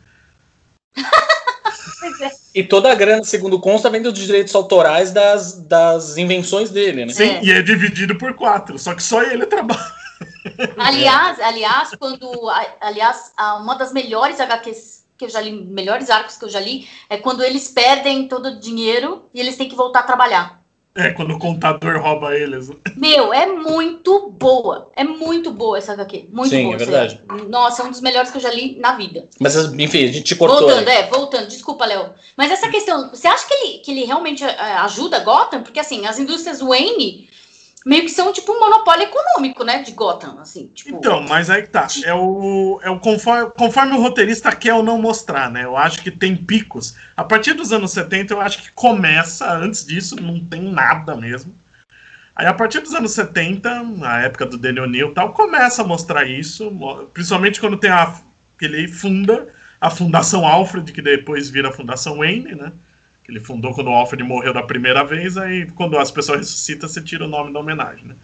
E toda a grana, segundo consta, vem dos direitos autorais das invenções dele, né? Sim, e é dividido por 4, só que só ele trabalha. Aliás, uma das melhores HQs que eu já li, melhores arcos que eu já li, é quando eles perdem todo o dinheiro e eles têm que voltar a trabalhar. Quando o contador rouba eles. Meu, é muito boa. É muito boa essa HQ. Muito boa. Sim, é verdade. Nossa, é um dos melhores que eu já li na vida. Mas, enfim, a gente te cortou. Voltando. Desculpa, Léo. Mas essa questão, você acha que ele realmente ajuda Gotham? Porque, assim, as indústrias Wayne, meio que são tipo um monopólio econômico, né, de Gotham, assim, tipo... Então, mas aí que tá, conforme o roteirista quer ou não mostrar, né, eu acho que tem picos, a partir dos anos 70 eu acho que começa, antes disso não tem nada mesmo, aí a partir dos anos 70, na época do Danny O'Neill e tal, começa a mostrar isso, principalmente quando tem que ele funda a Fundação Alfred, que depois vira a Fundação Wayne, né, que ele fundou quando o Alfred morreu da primeira vez, aí quando as pessoas ressuscitam, você tira o nome da homenagem, né.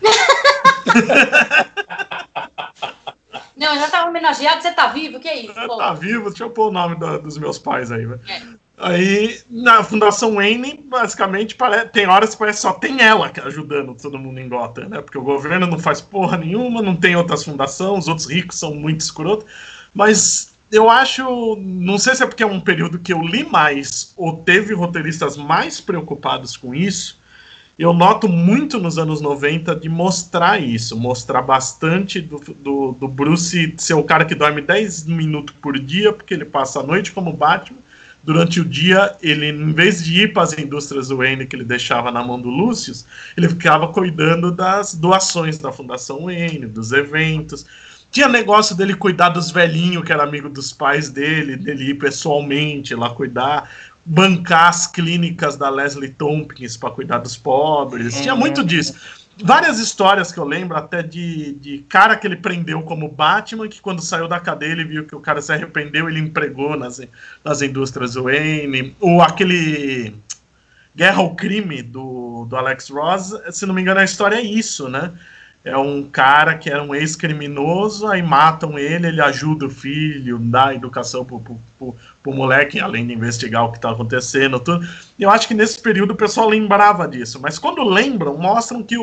Não, eu já tava homenageado, você tá vivo, que é isso? Tá vivo, deixa eu pôr o nome dos meus pais aí, velho. Aí, na Fundação Wayne, basicamente, tem horas que parece que só tem ela ajudando todo mundo em Gotham, né? Porque o governo não faz porra nenhuma, não tem outras fundações, os outros ricos são muito escrotos. Mas eu acho, não sei se é porque é um período que eu li mais, ou teve roteiristas mais preocupados com isso, eu noto muito nos anos 90 de mostrar isso, mostrar bastante do Bruce ser o cara que dorme 10 minutos por dia, porque ele passa a noite como Batman. Durante o dia, ele, em vez de ir para as indústrias Wayne que ele deixava na mão do Lucius, ele ficava cuidando das doações da Fundação Wayne, dos eventos. Tinha negócio dele cuidar dos velhinhos, que era amigo dos pais dele ir pessoalmente lá cuidar, bancar as clínicas da Leslie Tompkins para cuidar dos pobres. Tinha muito disso. Várias histórias que eu lembro, até de cara que ele prendeu como Batman, que quando saiu da cadeia ele viu que o cara se arrependeu, ele empregou nas indústrias Wayne. Ou aquele Guerra ao Crime do Alex Ross, se não me engano a história é isso, né? É um cara que era um ex-criminoso, aí matam ele ajuda o filho, dá educação pro moleque, além de investigar o que tá acontecendo, tudo. E eu acho que nesse período o pessoal lembrava disso, mas quando lembram, mostram que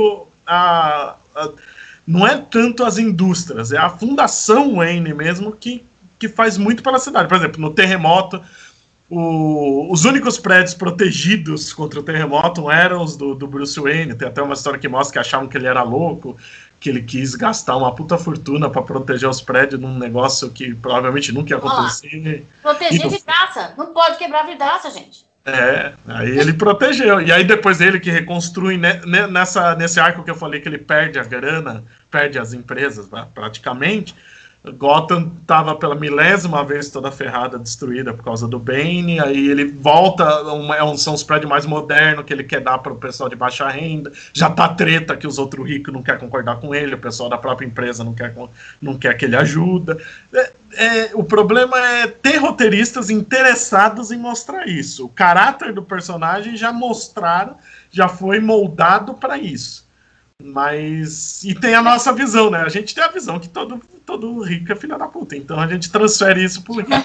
não é tanto as indústrias, é a Fundação Wayne mesmo que faz muito pela cidade. Por exemplo, no terremoto, os únicos prédios protegidos contra o terremoto eram os do Bruce Wayne. Tem até uma história que mostra que achavam que ele era louco, que ele quis gastar uma puta fortuna para proteger os prédios num negócio que provavelmente nunca ia acontecer. Proteger vidraça, não pode quebrar vidraça, gente. Aí ele protegeu. E aí depois ele que reconstrui, nesse arco que eu falei que ele perde a grana, perde as empresas praticamente. Gotham estava pela milésima vez toda ferrada, destruída por causa do Bane, aí ele volta, são os prédios mais modernos que ele quer dar para o pessoal de baixa renda, já tá treta que os outros ricos não querem concordar com ele, o pessoal da própria empresa não quer que ele ajuda. O problema é ter roteiristas interessados em mostrar isso. O caráter do personagem já foi moldado para isso. Mas. E tem a nossa visão, né? A gente tem a visão que todo rico é filho da puta. Então a gente transfere isso pro rico.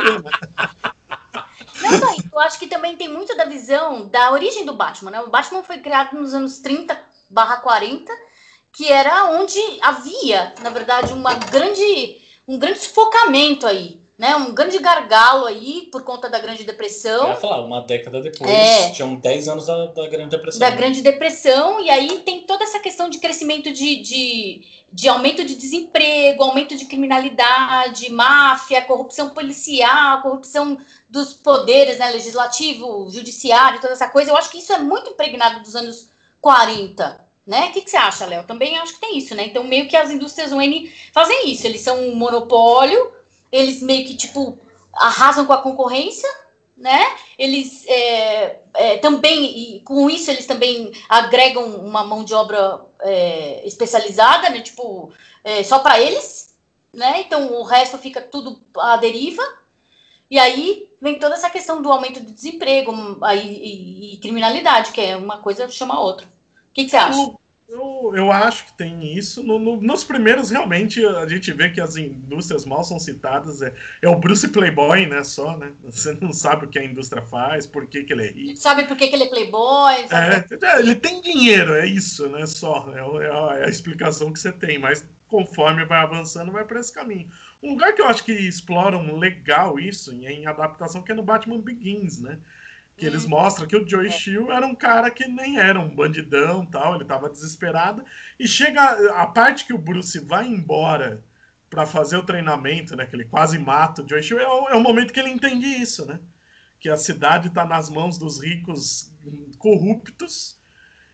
Não, eu acho que também tem muito da visão da origem do Batman, né? O Batman foi criado nos anos 30/40, que era onde havia, na verdade, um grande sufocamento aí, né? Um grande gargalo aí por conta da Grande Depressão. Eu ia falar, uma década depois, tinham 10 anos da Grande Depressão. Da Grande Depressão, e aí tem toda essa questão de crescimento de aumento de desemprego, aumento de criminalidade, máfia, corrupção policial, corrupção dos poderes, né, legislativo, judiciário, toda essa coisa. Eu acho que isso é muito impregnado dos anos 40, né? O que você acha, Léo? Também acho que tem isso, né? Então, meio que as indústrias Wayne fazem isso. Eles são um monopólio, eles meio que, tipo, arrasam com a concorrência, né? Eles também, e com isso, eles também agregam uma mão de obra especializada, né? Tipo, só para eles, né? Então, o resto fica tudo à deriva. E aí vem toda essa questão do aumento do desemprego e criminalidade, que é uma coisa chama a outra. O que você acha? Eu acho que tem isso. Nos primeiros, realmente, a gente vê que as indústrias mal são citadas. É o Bruce Playboy, né? Só, né? Você não sabe o que a indústria faz, por que ele é rico. Sabe por que ele é playboy? Ele tem dinheiro, é isso, né? Só. É a explicação que você tem, mas conforme vai avançando, vai para esse caminho. Um lugar que eu acho que exploram legal isso, em adaptação, que é no Batman Begins, né? Que eles mostram que o Joey Chill era um cara que nem era um bandidão, tal, ele tava desesperado, e chega a parte que o Bruce vai embora para fazer o treinamento, né, que ele quase mata o Joey Chill, é o momento que ele entende isso, né, que a cidade tá nas mãos dos ricos corruptos,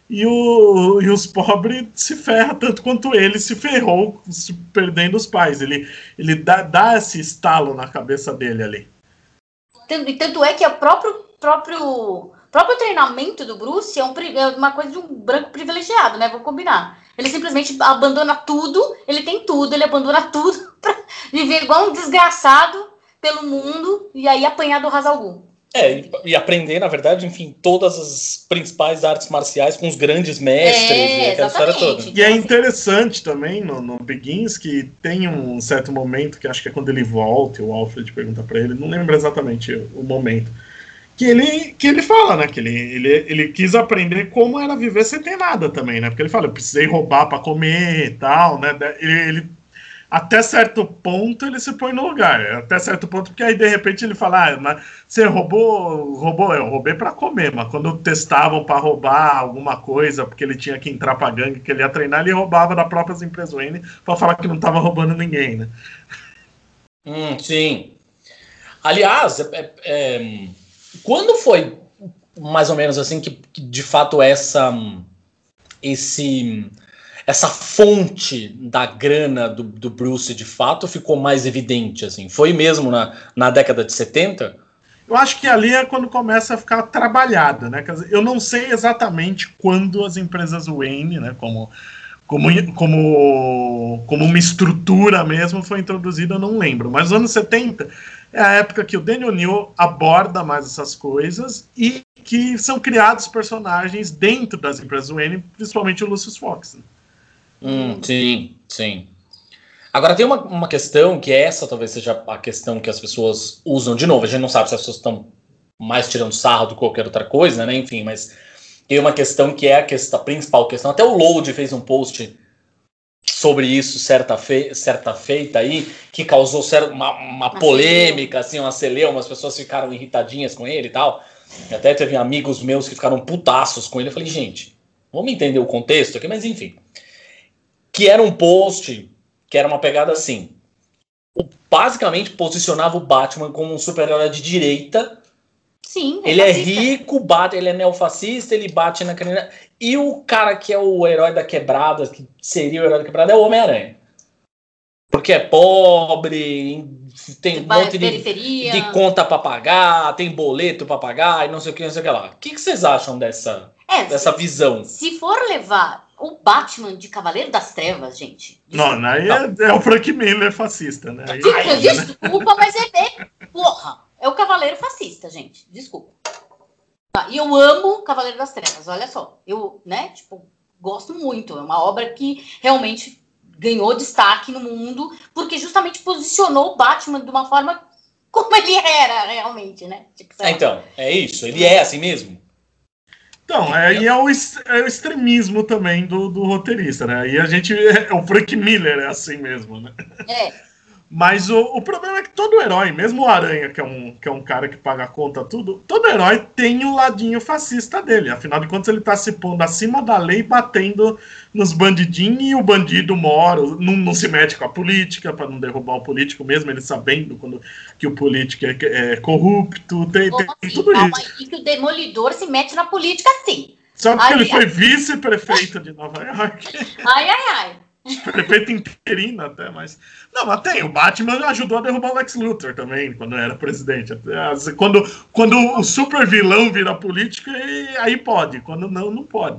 e os pobres se ferram tanto quanto ele se ferrou perdendo os pais. Ele dá esse estalo na cabeça dele ali. Tanto é que o próprio treinamento do Bruce é uma coisa de um branco privilegiado, né? Vou combinar. Ele simplesmente abandona tudo, ele tem tudo, ele abandona tudo pra viver igual um desgraçado pelo mundo e aí apanhar do Ra's al Ghul. E aprender, na verdade, enfim, todas as principais artes marciais com os grandes mestres e aquela história toda. E é interessante também no Begins que tem um certo momento, que acho que é quando ele volta, o Alfred pergunta pra ele, não lembro exatamente o momento, que ele fala, né, que ele quis aprender como era viver sem ter nada também, né, porque ele fala, eu precisei roubar pra comer e tal, né, ele até certo ponto ele se põe no lugar, até certo ponto, porque aí de repente ele fala, mas você roubou, eu roubei pra comer, mas quando testavam pra roubar alguma coisa, porque ele tinha que entrar pra gangue, que ele ia treinar, ele roubava da própria empresa Wayne pra falar que não tava roubando ninguém, né. Sim. Aliás, quando foi mais ou menos assim que de fato essa fonte da grana do Bruce de fato ficou mais evidente, assim? Foi mesmo na década de 70? Eu acho que ali é quando começa a ficar trabalhado, né? Quer dizer, eu não sei exatamente quando as empresas Wayne, né, como uma estrutura mesmo foi introduzida, eu não lembro. Mas nos anos 70 é a época que o Daniel O'Neill aborda mais essas coisas e que são criados personagens dentro das empresas Wayne, principalmente o Lucius Fox, né? Sim. Agora tem uma questão que essa talvez seja a questão que as pessoas usam de novo. A gente não sabe se as pessoas estão mais tirando sarro do que qualquer outra coisa, né? Enfim, mas tem uma questão que é a principal questão. Até o Load fez um post sobre isso certa feita aí, que causou uma polêmica, assim, uma celeuma, as pessoas ficaram irritadinhas com ele e tal. Até teve amigos meus que ficaram putaços com ele. Eu falei, gente, vamos entender o contexto aqui, mas enfim. Que era um post, que era uma pegada assim. Basicamente posicionava o Batman como um super-herói de direita. Sim, ele é rico, ele é neofascista, ele bate na canina. E o cara que é o herói da quebrada, que seria o herói da quebrada, é o Homem-Aranha. Porque é pobre, tem um monte de conta pra pagar, tem boleto pra pagar e não sei o que lá. O que vocês acham dessa visão? Se for levar o Batman de Cavaleiro das Trevas, gente... Desculpa. Não, aí é o Frank Miller fascista, né? Desculpa, mas porra, é o Cavaleiro fascista, gente. Desculpa. E eu amo Cavaleiro das Trevas, olha só. Eu, né, gosto muito. É uma obra que realmente ganhou destaque no mundo, porque justamente posicionou o Batman de uma forma como ele era realmente, né? Então, é isso. Ele é assim mesmo? Então, aí é o extremismo também do roteirista, né? Aí o Frank Miller é assim mesmo, né? Mas o problema é que todo herói, mesmo o Aranha, que é um cara que paga a conta tudo, todo herói tem o ladinho fascista dele. Afinal de contas, ele tá se pondo acima da lei, batendo nos bandidinhos, e o bandido mora, não se mete com a política, para não derrubar o político mesmo, ele sabendo que o político é corrupto, tem tudo isso. E que o Demolidor se mete na política, sim. Só porque ele foi vice-prefeito de Nova York. Ai. Prefeito interino até, mas... Não, mas tem. O Batman ajudou a derrubar o Lex Luthor também, quando era presidente. Quando o super vilão vira político, aí pode. Quando não pode.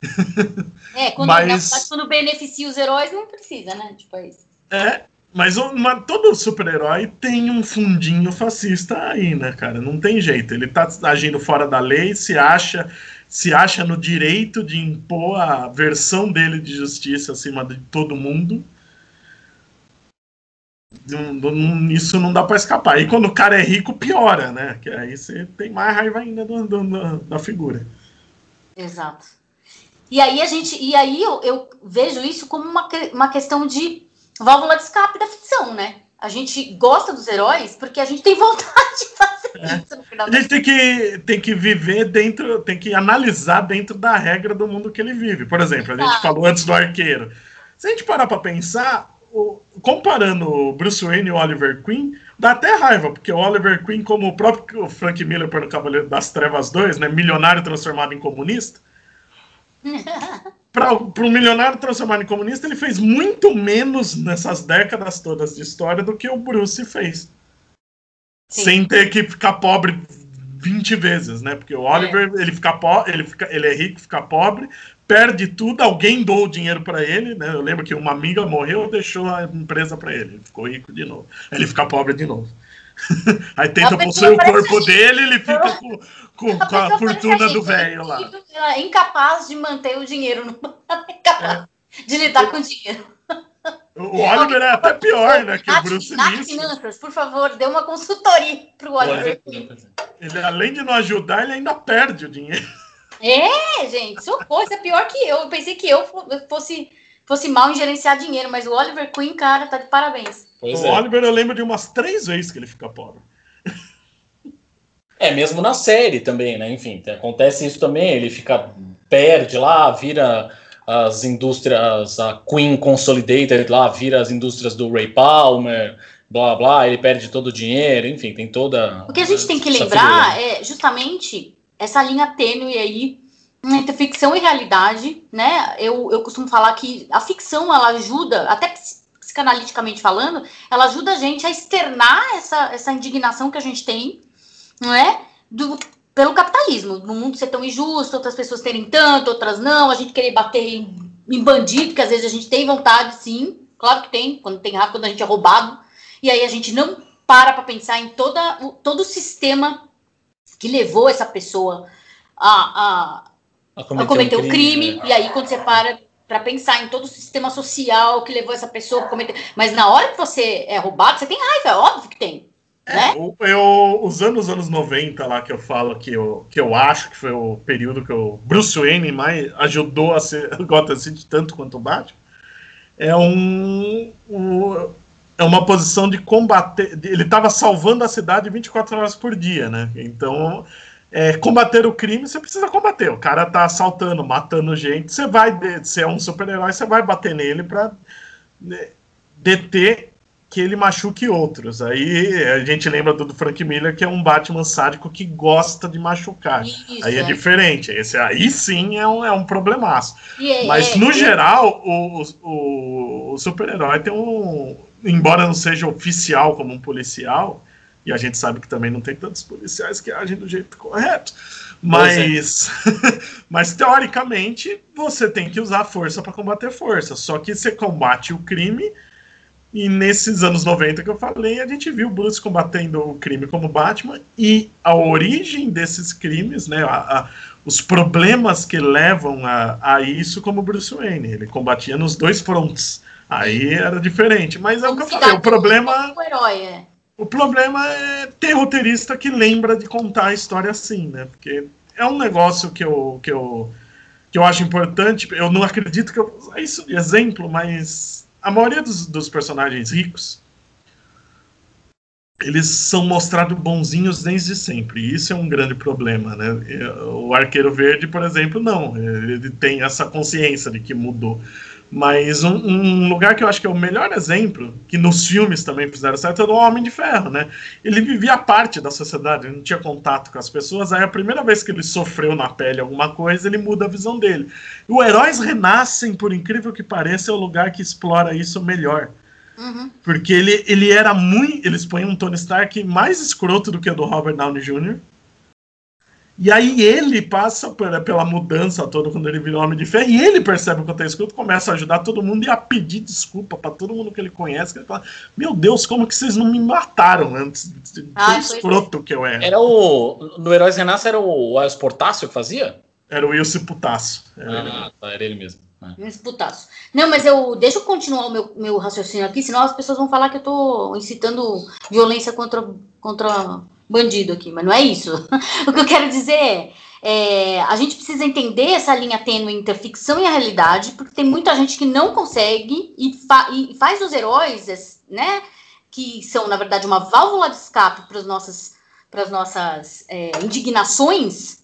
Quando beneficia os heróis, não precisa, né? Tipo, é isso. Mas todo super-herói tem um fundinho fascista aí, né, cara? Não tem jeito. Ele tá agindo fora da lei, se acha no direito de impor a versão dele de justiça acima de todo mundo. Isso não dá pra escapar. E quando o cara é rico, piora, né? Que aí você tem mais raiva ainda da figura. Exato. E aí eu vejo isso como uma questão de válvula de escape da ficção, né? A gente gosta dos heróis porque a gente tem vontade de fazer isso no final. A gente tem que viver dentro, tem que analisar dentro da regra do mundo que ele vive. Por exemplo, a gente falou antes do Arqueiro. Se a gente parar pra pensar, comparando o Bruce Wayne e o Oliver Queen, dá até raiva, porque o Oliver Queen, como o próprio Frank Miller no Cavaleiro das Trevas 2, né, milionário transformado em comunista, Para o milionário transformar em comunista, ele fez muito menos nessas décadas todas de história do que o Bruce fez. Sim. Sem ter que ficar pobre 20 vezes, né? Porque o Oliver, ele é rico, fica pobre, perde tudo, alguém doou o dinheiro para ele, né? Eu lembro que uma amiga morreu, deixou a empresa para ele, ficou rico de novo. Ele fica pobre de novo. Aí tenta possuir o corpo dele, ele fica com a fortuna do velho lá. Ela é incapaz de manter o dinheiro, não é incapaz de lidar com o dinheiro. O Oliver é até pior, né? Que o Bruce Willis. Finanças, por favor, dê uma consultoria pro Oliver. Ele, além de não ajudar, ele ainda perde o dinheiro. Gente, socorro, isso é pior que eu. Eu pensei que eu fosse mal em gerenciar dinheiro, mas o Oliver Queen, cara, tá de parabéns. O Oliver, eu lembro de umas 3 vezes que ele fica pobre. Mesmo na série também, né? Enfim, acontece isso também, ele perde lá, vira as indústrias, a Queen Consolidated lá, vira as indústrias do Ray Palmer, blá blá, ele perde todo o dinheiro, enfim, tem toda... O que a gente tem que lembrar é justamente essa linha tênue aí entre ficção e realidade, né? Eu costumo falar que a ficção, ela ajuda, até psicanaliticamente falando, ela ajuda a gente a externar essa indignação que a gente tem, não é? Pelo capitalismo, no mundo ser tão injusto, outras pessoas terem tanto, outras não, a gente querer bater em bandido, que às vezes a gente tem vontade, sim, claro que tem, quando a gente é roubado, e aí a gente não para pensar em todo o sistema que levou essa pessoa a cometer o crime, e aí quando você para pensar em todo o sistema social que levou essa pessoa a cometer... Mas na hora que você é roubado, você tem raiva, é óbvio que tem. Né? Usando os anos 90 lá que eu falo que eu acho que foi o período que o Bruce Wayne mais ajudou a ser Gotham City tanto quanto o Batman, é uma posição de combater. Ele estava salvando a cidade 24 horas por dia, né? Então, combater o crime, você precisa combater. O cara tá assaltando, matando gente, você é um super-herói, você vai bater nele para deter que ele machuque outros. Aí a gente lembra do Frank Miller, que é um Batman sádico que gosta de machucar. Isso, aí é diferente. Aí sim é um problemaço. Mas, no geral, o super-herói tem embora não seja oficial como um policial, e a gente sabe que também não tem tantos policiais que agem do jeito correto, mas teoricamente você tem que usar força para combater força. Só que você combate o crime. E nesses anos 90 que eu falei, a gente viu o Bruce combatendo o crime como Batman, e a origem desses crimes, né, os problemas que levam a isso como Bruce Wayne. Ele combatia nos 2 frontes. Aí era diferente. Mas é o que eu falei, o problema é ter roteirista que lembra de contar a história assim, né? Porque é um negócio que eu acho importante. Eu não acredito que eu vou usar isso de exemplo, mas... A maioria dos personagens ricos, eles são mostrados bonzinhos desde sempre. E isso é um grande problema, né? O Arqueiro Verde, por exemplo, não. Ele tem essa consciência de que mudou. Mas um lugar que eu acho que é o melhor exemplo, que nos filmes também fizeram certo, é o Homem de Ferro, né? Ele vivia parte da sociedade, ele não tinha contato com as pessoas. Aí a primeira vez que ele sofreu na pele alguma coisa, ele muda a visão dele. O Heróis Renascem, por incrível que pareça, é o lugar que explora isso melhor. Uhum. Porque ele era muito... Eles põem um Tony Stark mais escroto do que o do Robert Downey Jr., e aí ele passa pela mudança toda quando ele vira Homem de Ferro, e ele percebe o que é escroto, começa a ajudar todo mundo e a pedir desculpa pra todo mundo que ele conhece, que ele fala, meu Deus, como que vocês não me mataram antes de tão escroto que eu era. No Heróis Renascem era o Wilson Portácio que fazia? Era o Wilson Putácio. Era ele mesmo. Putaço. Não, mas deixa eu continuar o meu raciocínio aqui, senão as pessoas vão falar que eu tô incitando violência contra bandido aqui, mas não é isso. O que eu quero dizer a gente precisa entender essa linha tênue entre a ficção e a realidade, porque tem muita gente que não consegue e faz os heróis, né, que são, na verdade, uma válvula de escape para as nossas indignações,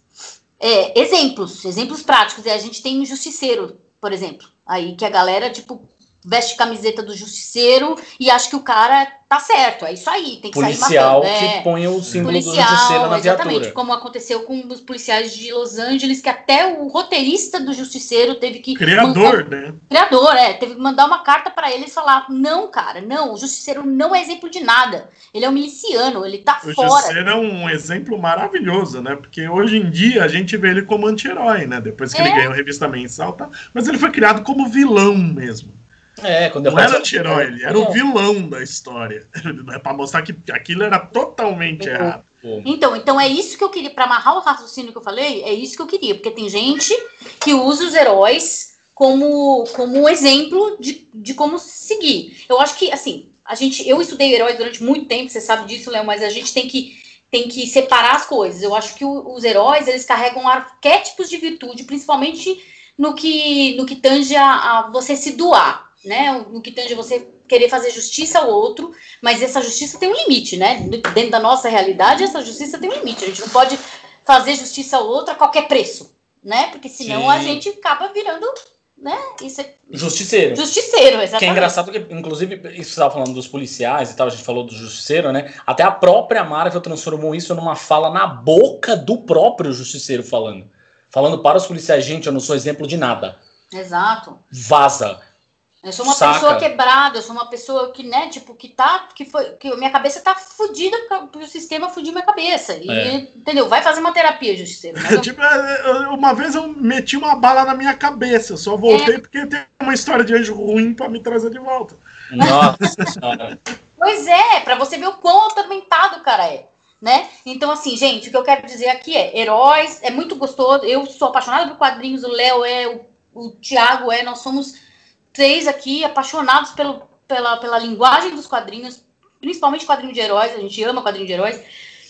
exemplos práticos. E a gente tem um Justiceiro, por exemplo, aí que a galera, tipo, veste camiseta do justiceiro e acha que o cara tá certo. É isso aí, tem que policial sair matando. Que põe o símbolo do justiceiro na viatura. Como aconteceu com os policiais de Los Angeles, que até o roteirista do justiceiro teve que... Criador, teve que mandar uma carta pra eles falar, não, cara, não, o justiceiro não é exemplo de nada. Ele é um miliciano, ele tá fora. O justiceiro é um exemplo maravilhoso, né? Porque hoje em dia a gente vê ele como anti-herói, né? Depois que ele ganhou a revista mensal, tá? Mas ele foi criado como vilão mesmo. Quando não era anti-herói, ele era o vilão da história. Pra mostrar que aquilo era totalmente errado. Então é isso que eu queria, pra amarrar o raciocínio que eu falei, é isso que eu queria, porque tem gente que usa os heróis como um exemplo de como seguir. Eu acho que, assim, eu estudei heróis durante muito tempo, você sabe disso, Léo, mas a gente tem que separar as coisas. Eu acho que os heróis, eles carregam arquétipos de virtude, principalmente no que tange a você se doar. Né, no que tange você querer fazer justiça ao outro, mas essa justiça tem um limite, né? Dentro da nossa realidade, essa justiça tem um limite. A gente não pode fazer justiça ao outro a qualquer preço, né? Porque senão a gente acaba virando, né? Justiceiro, exatamente. Que é engraçado que, inclusive, isso você estava falando dos policiais e tal, a gente falou do justiceiro, né? Até a própria Marvel transformou isso numa fala na boca do próprio justiceiro falando para os policiais, gente, eu não sou exemplo de nada. Exato. Vaza. Eu sou uma pessoa quebrada, eu sou uma pessoa que, né, tipo, que minha cabeça tá fudida porque o sistema fudiu minha cabeça. Entendeu? Vai fazer uma terapia, justiceiro. Tipo, uma vez eu meti uma bala na minha cabeça, eu só voltei porque tem uma história de anjo ruim pra me trazer de volta. Nossa. Pois é, pra você ver o quão atormentado o cara é. Né? Então, assim, gente, o que eu quero dizer aqui heróis, é muito gostoso. Eu sou apaixonada por quadrinhos, o Léo o Thiago nós somos 3 aqui apaixonados pela linguagem dos quadrinhos, principalmente quadrinho de heróis, a gente ama quadrinho de heróis.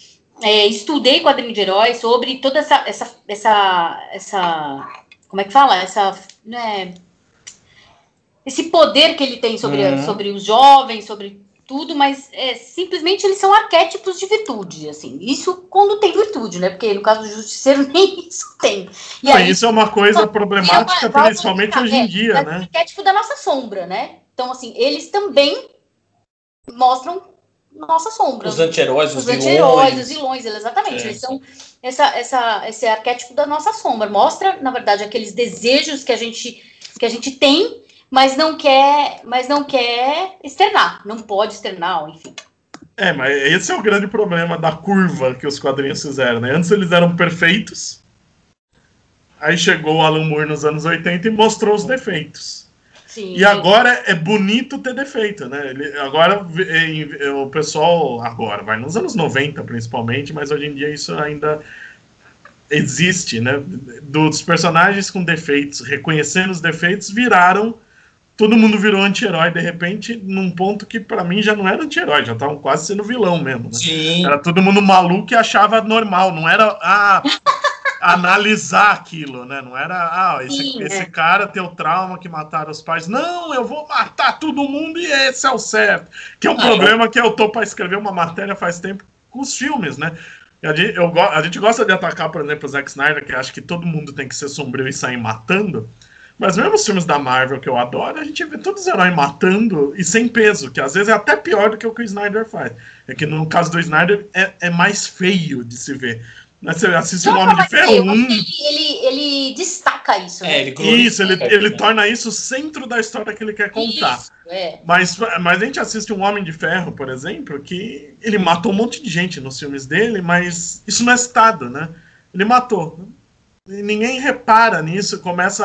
Estudei quadrinho de heróis sobre toda essa como é que fala? Esse poder que ele tem sobre os jovens, sobre tudo, mas simplesmente eles são arquétipos de virtude, assim. Isso quando tem virtude, né? Porque no caso do justiceiro nem isso tem. Isso é uma coisa problemática, principalmente hoje em dia, né? É arquétipo da nossa sombra, né? Então, assim, eles também mostram nossa sombra. Os anti-heróis, os vilões, exatamente. Eles são esse arquétipo da nossa sombra. Mostra, na verdade, aqueles desejos que a gente tem, mas não quer externar, não pode externar, enfim. Mas esse é o grande problema da curva que os quadrinhos fizeram, né? Antes eles eram perfeitos, aí chegou o Alan Moore nos anos 80 e mostrou os defeitos. Sim. E agora é bonito ter defeito, né? Agora o pessoal, vai nos anos 90 principalmente, mas hoje em dia isso ainda existe, né? Dos personagens com defeitos, reconhecendo os defeitos, todo mundo virou anti-herói, de repente, num ponto que pra mim já não era anti-herói, já estavam quase sendo vilão mesmo, né? Sim. Era todo mundo maluco e achava normal, não era analisar aquilo, né? Não era, esse cara tem o trauma que mataram os pais. Não, eu vou matar todo mundo e esse é o certo. Que é um problema que eu tô pra escrever uma matéria faz tempo com os filmes, né? A gente gosta de atacar, por exemplo, o Zack Snyder, que acha que todo mundo tem que ser sombrio e sair matando. Mas mesmo os filmes da Marvel, que eu adoro, a gente vê todos os heróis matando e sem peso, que às vezes é até pior do que o Snyder faz. É que no caso do Snyder é mais feio de se ver. Você assiste o Homem de Ferro 1... Ele destaca isso. Né? Ele torna isso o centro da história que ele quer contar. Isso, Mas a gente assiste um Homem de Ferro, por exemplo, que ele matou um monte de gente nos filmes dele, mas isso não é citado, né? Ele matou. E ninguém repara nisso, começa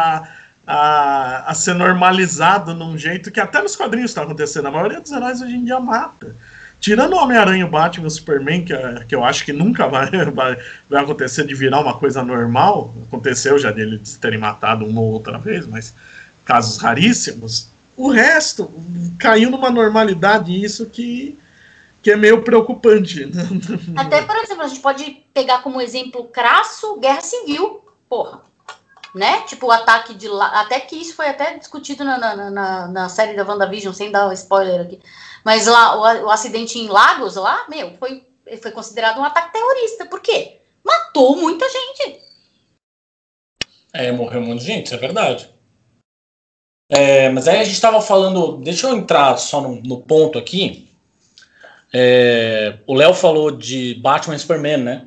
a ser normalizado num jeito que até nos quadrinhos está acontecendo. A maioria dos heróis hoje em dia mata. Tirando o Homem-Aranha, o Batman e o Superman, que eu acho que nunca vai acontecer de virar uma coisa normal. Aconteceu já deles terem matado uma ou outra vez, mas casos raríssimos. O resto caiu numa normalidade, isso que é meio preocupante. Né? Até, por exemplo, a gente pode pegar como exemplo crasso Guerra Civil, porra. Né? Tipo, o ataque de lá. Até que isso foi até discutido na série da WandaVision, sem dar spoiler aqui. Mas lá, o acidente em Lagos, lá, foi considerado um ataque terrorista. Por quê? Matou muita gente. Morreu um monte de gente, isso é verdade. Mas aí a gente tava falando... Deixa eu entrar só no ponto aqui. O Léo falou de Batman e Superman, né?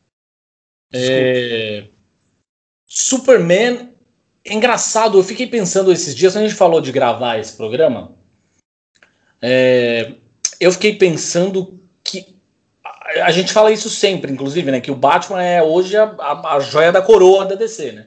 Superman... É engraçado, eu fiquei pensando esses dias, quando a gente falou de gravar esse programa, eu fiquei pensando que a gente fala isso sempre, inclusive, né? Que o Batman é hoje a joia da coroa da DC, né?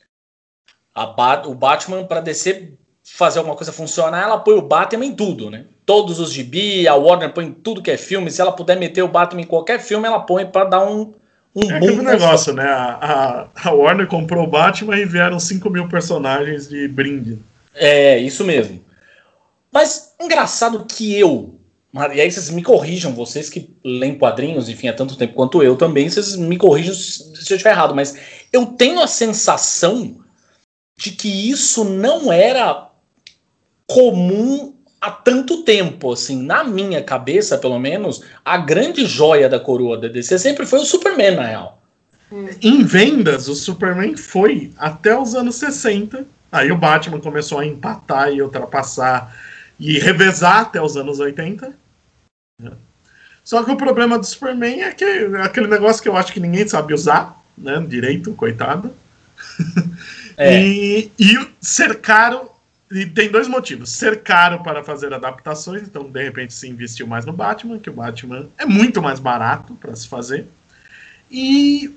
O Batman, pra DC fazer alguma coisa funcionar, ela põe o Batman em tudo, né? Todos os gibi, a Warner põe em tudo que é filme. Se ela puder meter o Batman em qualquer filme, ela põe pra dar um aquele negócio, né? A Warner comprou o Batman e vieram 5 mil personagens de brinde. Isso mesmo. Mas engraçado que e aí vocês me corrijam, vocês que leem quadrinhos, enfim, há tanto tempo quanto eu também, vocês me corrijam se eu estiver errado, mas eu tenho a sensação de que isso não era comum há tanto tempo, assim, na minha cabeça, pelo menos, a grande joia da coroa da DC sempre foi o Superman, na real. Em vendas, o Superman foi até os anos 60, aí o Batman começou a empatar e ultrapassar e revezar até os anos 80. Só que o problema do Superman é que aquele negócio que eu acho que ninguém sabe usar, né, direito, coitado. E ser caro, e tem 2 motivos: ser caro para fazer adaptações, então de repente se investiu mais no Batman, que o Batman é muito mais barato para se fazer, e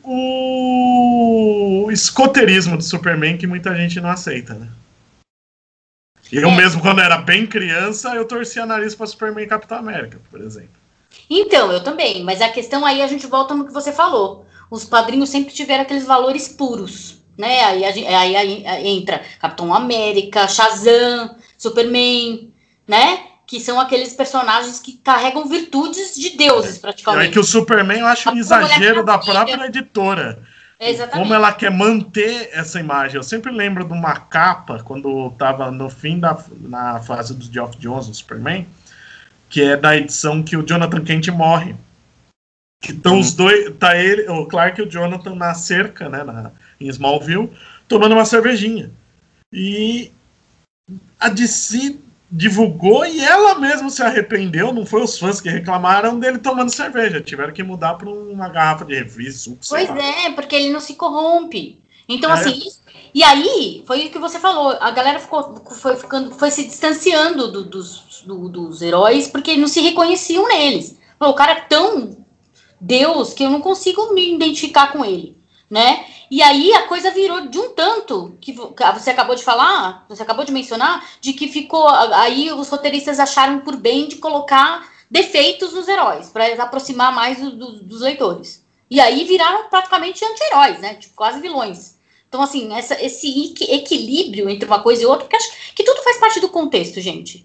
o escoteirismo do Superman, que muita gente não aceita, né? Eu mesmo, quando era bem criança, eu torcia nariz para Superman e Capitão América, por exemplo. Então, eu também, mas a questão aí, a gente volta no que você falou. Os quadrinhos sempre tiveram aqueles valores puros, né? Aí entra Capitão América, Shazam, Superman, né? Que são aqueles personagens que carregam virtudes de deuses, praticamente. É que o Superman eu acho um exagero da própria editora. Exatamente. Como ela quer manter essa imagem. Eu sempre lembro de uma capa, quando estava no fim na fase do Geoff Johns, do Superman, que é da edição que o Jonathan Kent morre. Que estão os dois, tá ele, o Clark e o Jonathan na cerca, né, em Smallville, tomando uma cervejinha. E a DC divulgou e ela mesma se arrependeu, não foi os fãs que reclamaram dele tomando cerveja, tiveram que mudar para uma garrafa de refri, Pois é, porque ele não se corrompe. Então, assim, e aí, foi o que você falou, a galera foi se distanciando dos heróis, porque não se reconheciam neles. O cara é tão Deus que eu não consigo me identificar com ele, né? E aí a coisa virou de um tanto, que você acabou de falar, você acabou de mencionar, de que ficou, aí os roteiristas acharam por bem de colocar defeitos nos heróis, para aproximar mais dos leitores. E aí viraram praticamente anti-heróis, né? Tipo, quase vilões. Então, assim, esse equilíbrio entre uma coisa e outra, porque acho que tudo faz parte do contexto, gente.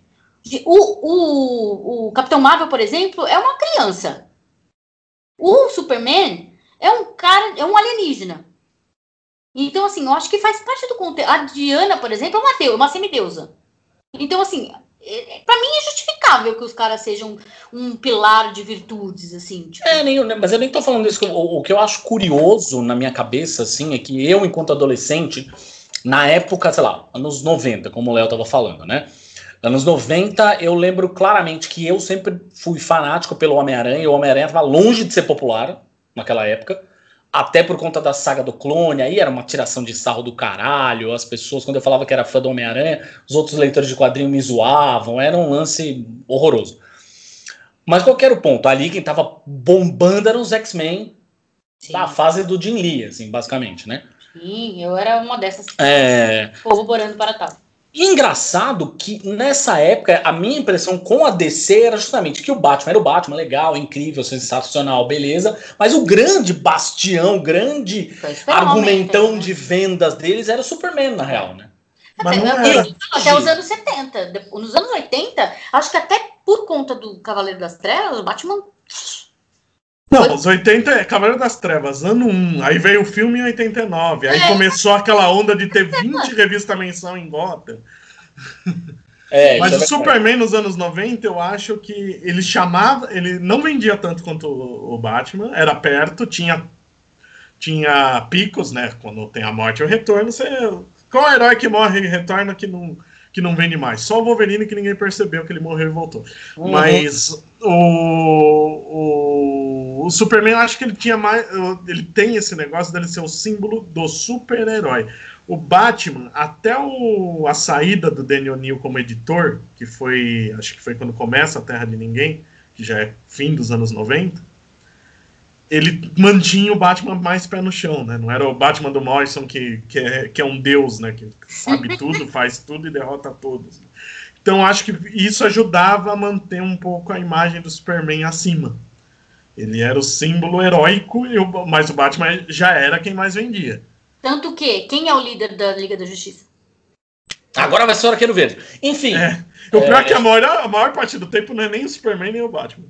O Capitão Marvel, por exemplo, é uma criança. O Superman é um cara, é um alienígena. Então, assim, eu acho que faz parte do contexto. A Diana, por exemplo, é uma semideusa. Então, assim, pra mim é justificável que os caras sejam um pilar de virtudes, assim. Tipo. Mas eu nem tô falando isso. O que eu acho curioso na minha cabeça, assim, é que eu, enquanto adolescente, na época, sei lá, anos 90, como o Léo tava falando, né? Anos 90, eu lembro claramente que eu sempre fui fanático pelo Homem-Aranha, e o Homem-Aranha estava longe de ser popular naquela época, até por conta da saga do clone, aí era uma tiração de sarro do caralho, as pessoas, quando eu falava que era fã do Homem-Aranha, os outros leitores de quadrinho me zoavam, era um lance horroroso. Mas qual que era o ponto? Ali quem tava bombando eram os X-Men da fase do Jim Lee, assim, basicamente, né? Sim, eu era uma dessas corroborando para tal. Engraçado que nessa época a minha impressão com a DC era justamente que o Batman era o Batman, legal, incrível, sensacional, beleza, mas o grande bastião, o grande argumentão de vendas deles era o Superman, na real, né? Mas não era. Até os anos 70. Nos anos 80, acho que até por conta do Cavaleiro das Trevas, o Batman... Não, os 80 é Cavaleiro das Trevas, ano 1. Aí veio o filme em 89. Aí começou aquela onda de ter 20 revistas mensal em Gotham. Mas o Superman nos anos 90, eu acho que ele chamava... Ele não vendia tanto quanto o Batman. Era perto, tinha picos, né? Quando tem a morte e o retorno. Qual herói que morre e retorna que que não vende mais. Só o Wolverine que ninguém percebeu que ele morreu e voltou. Mas o Superman, eu acho que ele tinha mais. Ele tem esse negócio dele ser o símbolo do super-herói. O Batman, até a saída do Daniel O'Neill como editor, que foi, acho que foi quando começa a Terra de Ninguém, que já é fim dos anos 90, ele mantinha o Batman mais pé no chão, né? Não era o Batman do Morrison que é um deus, né? Que sabe tudo, faz tudo e derrota todos. Então acho que isso ajudava a manter um pouco a imagem do Superman acima. Ele era o símbolo heróico, mas o Batman já era quem mais vendia. Tanto que, quem é o líder da Liga da Justiça? Agora vai ser o Arqueiro Verde. Enfim. O pior é que a maior parte do tempo não é nem o Superman nem o Batman.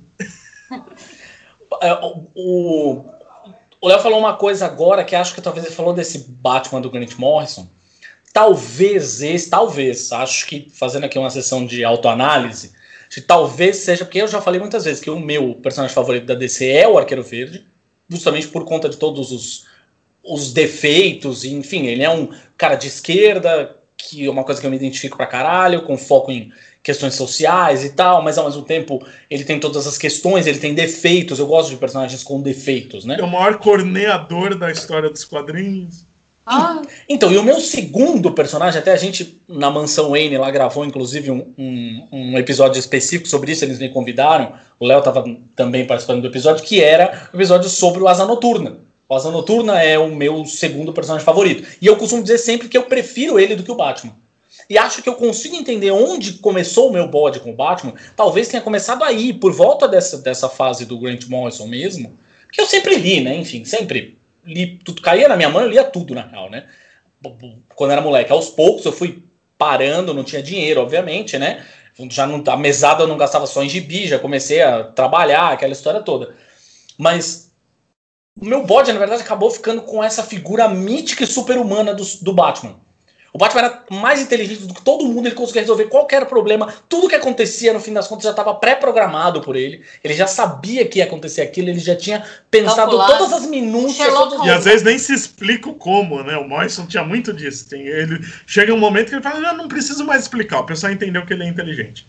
O Léo falou uma coisa agora que acho que talvez ele falou desse Batman do Grant Morrison. Talvez, acho que fazendo aqui uma sessão de autoanálise, talvez seja, porque eu já falei muitas vezes que o meu personagem favorito da DC é o Arqueiro Verde, justamente por conta de todos os defeitos, enfim, ele é um cara de esquerda, que é uma coisa que eu me identifico pra caralho, com foco em questões sociais e tal, mas ao mesmo tempo ele tem todas as questões, ele tem defeitos, eu gosto de personagens com defeitos, né? É o maior corneador da história dos quadrinhos. Então, e o meu segundo personagem, até a gente na Mansão Wayne lá gravou inclusive um episódio específico sobre isso, eles me convidaram, o Léo estava também participando do episódio, que era o episódio sobre o Asa Noturna. O Asa Noturna é o meu segundo personagem favorito. E eu costumo dizer sempre que eu prefiro ele do que o Batman. E acho que eu consigo entender onde começou o meu bode com o Batman. Talvez tenha começado aí, por volta dessa fase do Grant Morrison mesmo. Que eu sempre li, né? Enfim, sempre li tudo. Caía na minha mão, eu lia tudo, na real, né? Quando era moleque. Aos poucos eu fui parando, não tinha dinheiro, obviamente, né? Já não, a mesada eu não gastava só em gibi, já comecei a trabalhar, aquela história toda. Mas o meu bode, na verdade, acabou ficando com essa figura mítica e super-humana do Batman. O Batman era mais inteligente do que todo mundo, ele conseguia resolver qualquer problema. Tudo que acontecia, no fim das contas, já estava pré-programado por ele. Ele já sabia que ia acontecer aquilo, ele já tinha pensado todas as minúcias. E às vezes nem se explica o como, né? O Morrison tinha muito disso. Chega um momento que ele fala, não preciso mais explicar, o pessoal entendeu que ele é inteligente.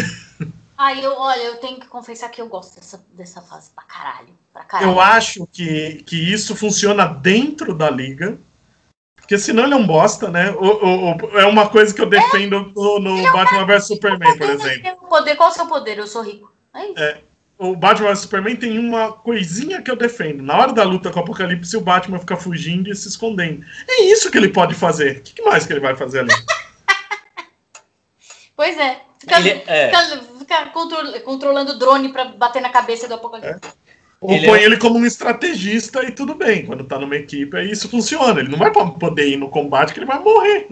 Eu tenho que confessar que eu gosto dessa fase pra caralho. Eu acho que isso funciona dentro da Liga, porque senão ele é um bosta, né? É uma coisa que eu defendo no Batman vs Superman, por exemplo. Qual é o seu poder? Eu sou rico. É isso. O Batman vs Superman tem uma coisinha que eu defendo. Na hora da luta com o Apocalipse, o Batman fica fugindo e se escondendo. É isso que ele pode fazer. O que mais que ele vai fazer ali? Pois é. Fica controlando o drone pra bater na cabeça do Apocalipse. Ou põe ele como um estrategista e tudo bem. Quando tá numa equipe, aí isso funciona. Ele não vai poder ir no combate que ele vai morrer.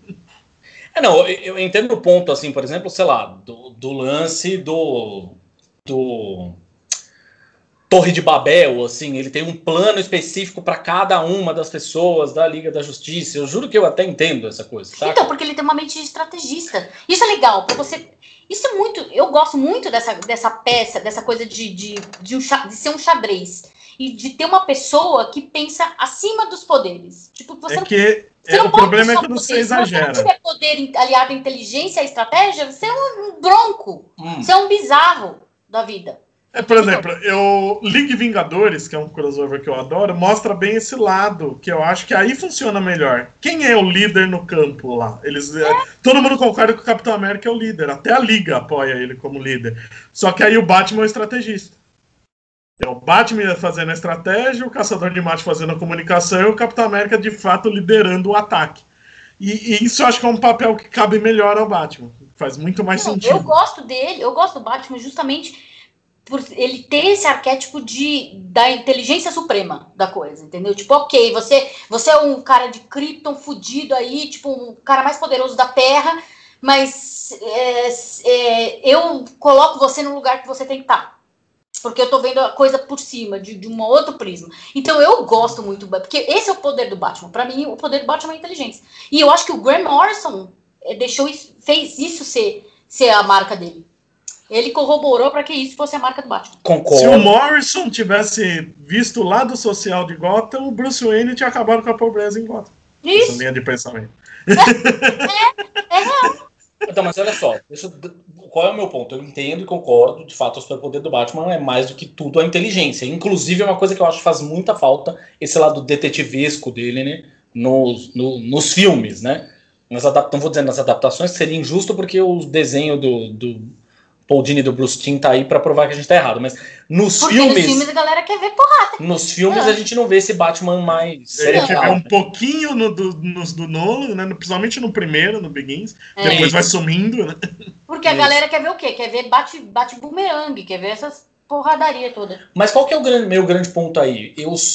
Eu entendo o ponto, assim, por exemplo, sei lá, do lance do Torre de Babel, assim, ele tem um plano específico para cada uma das pessoas da Liga da Justiça. Eu juro que eu até entendo essa coisa, saca? Então, porque ele tem uma mente de estrategista. Isso é legal, pra você... Isso é muito... Eu gosto muito dessa peça, dessa coisa de ser um xadrez. E de ter uma pessoa que pensa acima dos poderes. Tipo, você o problema é quando você exagera. Se você não tiver poder aliado à inteligência e à estratégia, você é um bronco. Você é um bizarro da vida. Por exemplo, League Vingadores, que é um crossover que eu adoro, mostra bem esse lado, que eu acho que aí funciona melhor. Quem é o líder no campo lá? Todo mundo concorda que o Capitão América é o líder, até a Liga apoia ele como líder. Só que aí o Batman é o estrategista. É o Batman fazendo a estratégia, o Caçador de Marte fazendo a comunicação e o Capitão América de fato liderando o ataque. E isso eu acho que é um papel que cabe melhor ao Batman. Faz muito mais sentido. Eu gosto do Batman justamente por ele ter esse arquétipo da inteligência suprema da coisa, entendeu? Tipo, ok, você é um cara de Krypton fudido aí, tipo, um cara mais poderoso da Terra, mas eu coloco você no lugar que você tem que estar. Porque eu tô vendo a coisa por cima, de um outro prisma. Então eu gosto muito, porque esse é o poder do Batman. Pra mim, o poder do Batman é a inteligência. E eu acho que o Grant Morrison fez isso ser a marca dele. Ele corroborou para que isso fosse a marca do Batman. Concordo. Se o Morrison tivesse visto o lado social de Gotham, o Bruce Wayne tinha acabado com a pobreza em Gotham. Isso. Essa linha de pensamento. É real. Então, mas olha só, qual é o meu ponto? Eu entendo e concordo, de fato, o superpoder do Batman é mais do que tudo a inteligência. Inclusive, é uma coisa que eu acho que faz muita falta, esse lado detetivesco dele, né? Nos filmes, né? Não vou dizer nas adaptações, que seria injusto porque o desenho do Paul Dini e do Bruce Timm tá aí pra provar que a gente tá errado, mas nos filmes a galera quer ver porrada. Nos filmes a gente não vê esse Batman mais A gente vê cerebral. um pouquinho nos do Nolan, né? Principalmente no primeiro, no Begins. Depois vai sumindo, né? Porque a galera quer ver o quê? Quer ver bate-bumerangue, quer ver essas porradaria toda. Mas qual que é o meu grande ponto aí?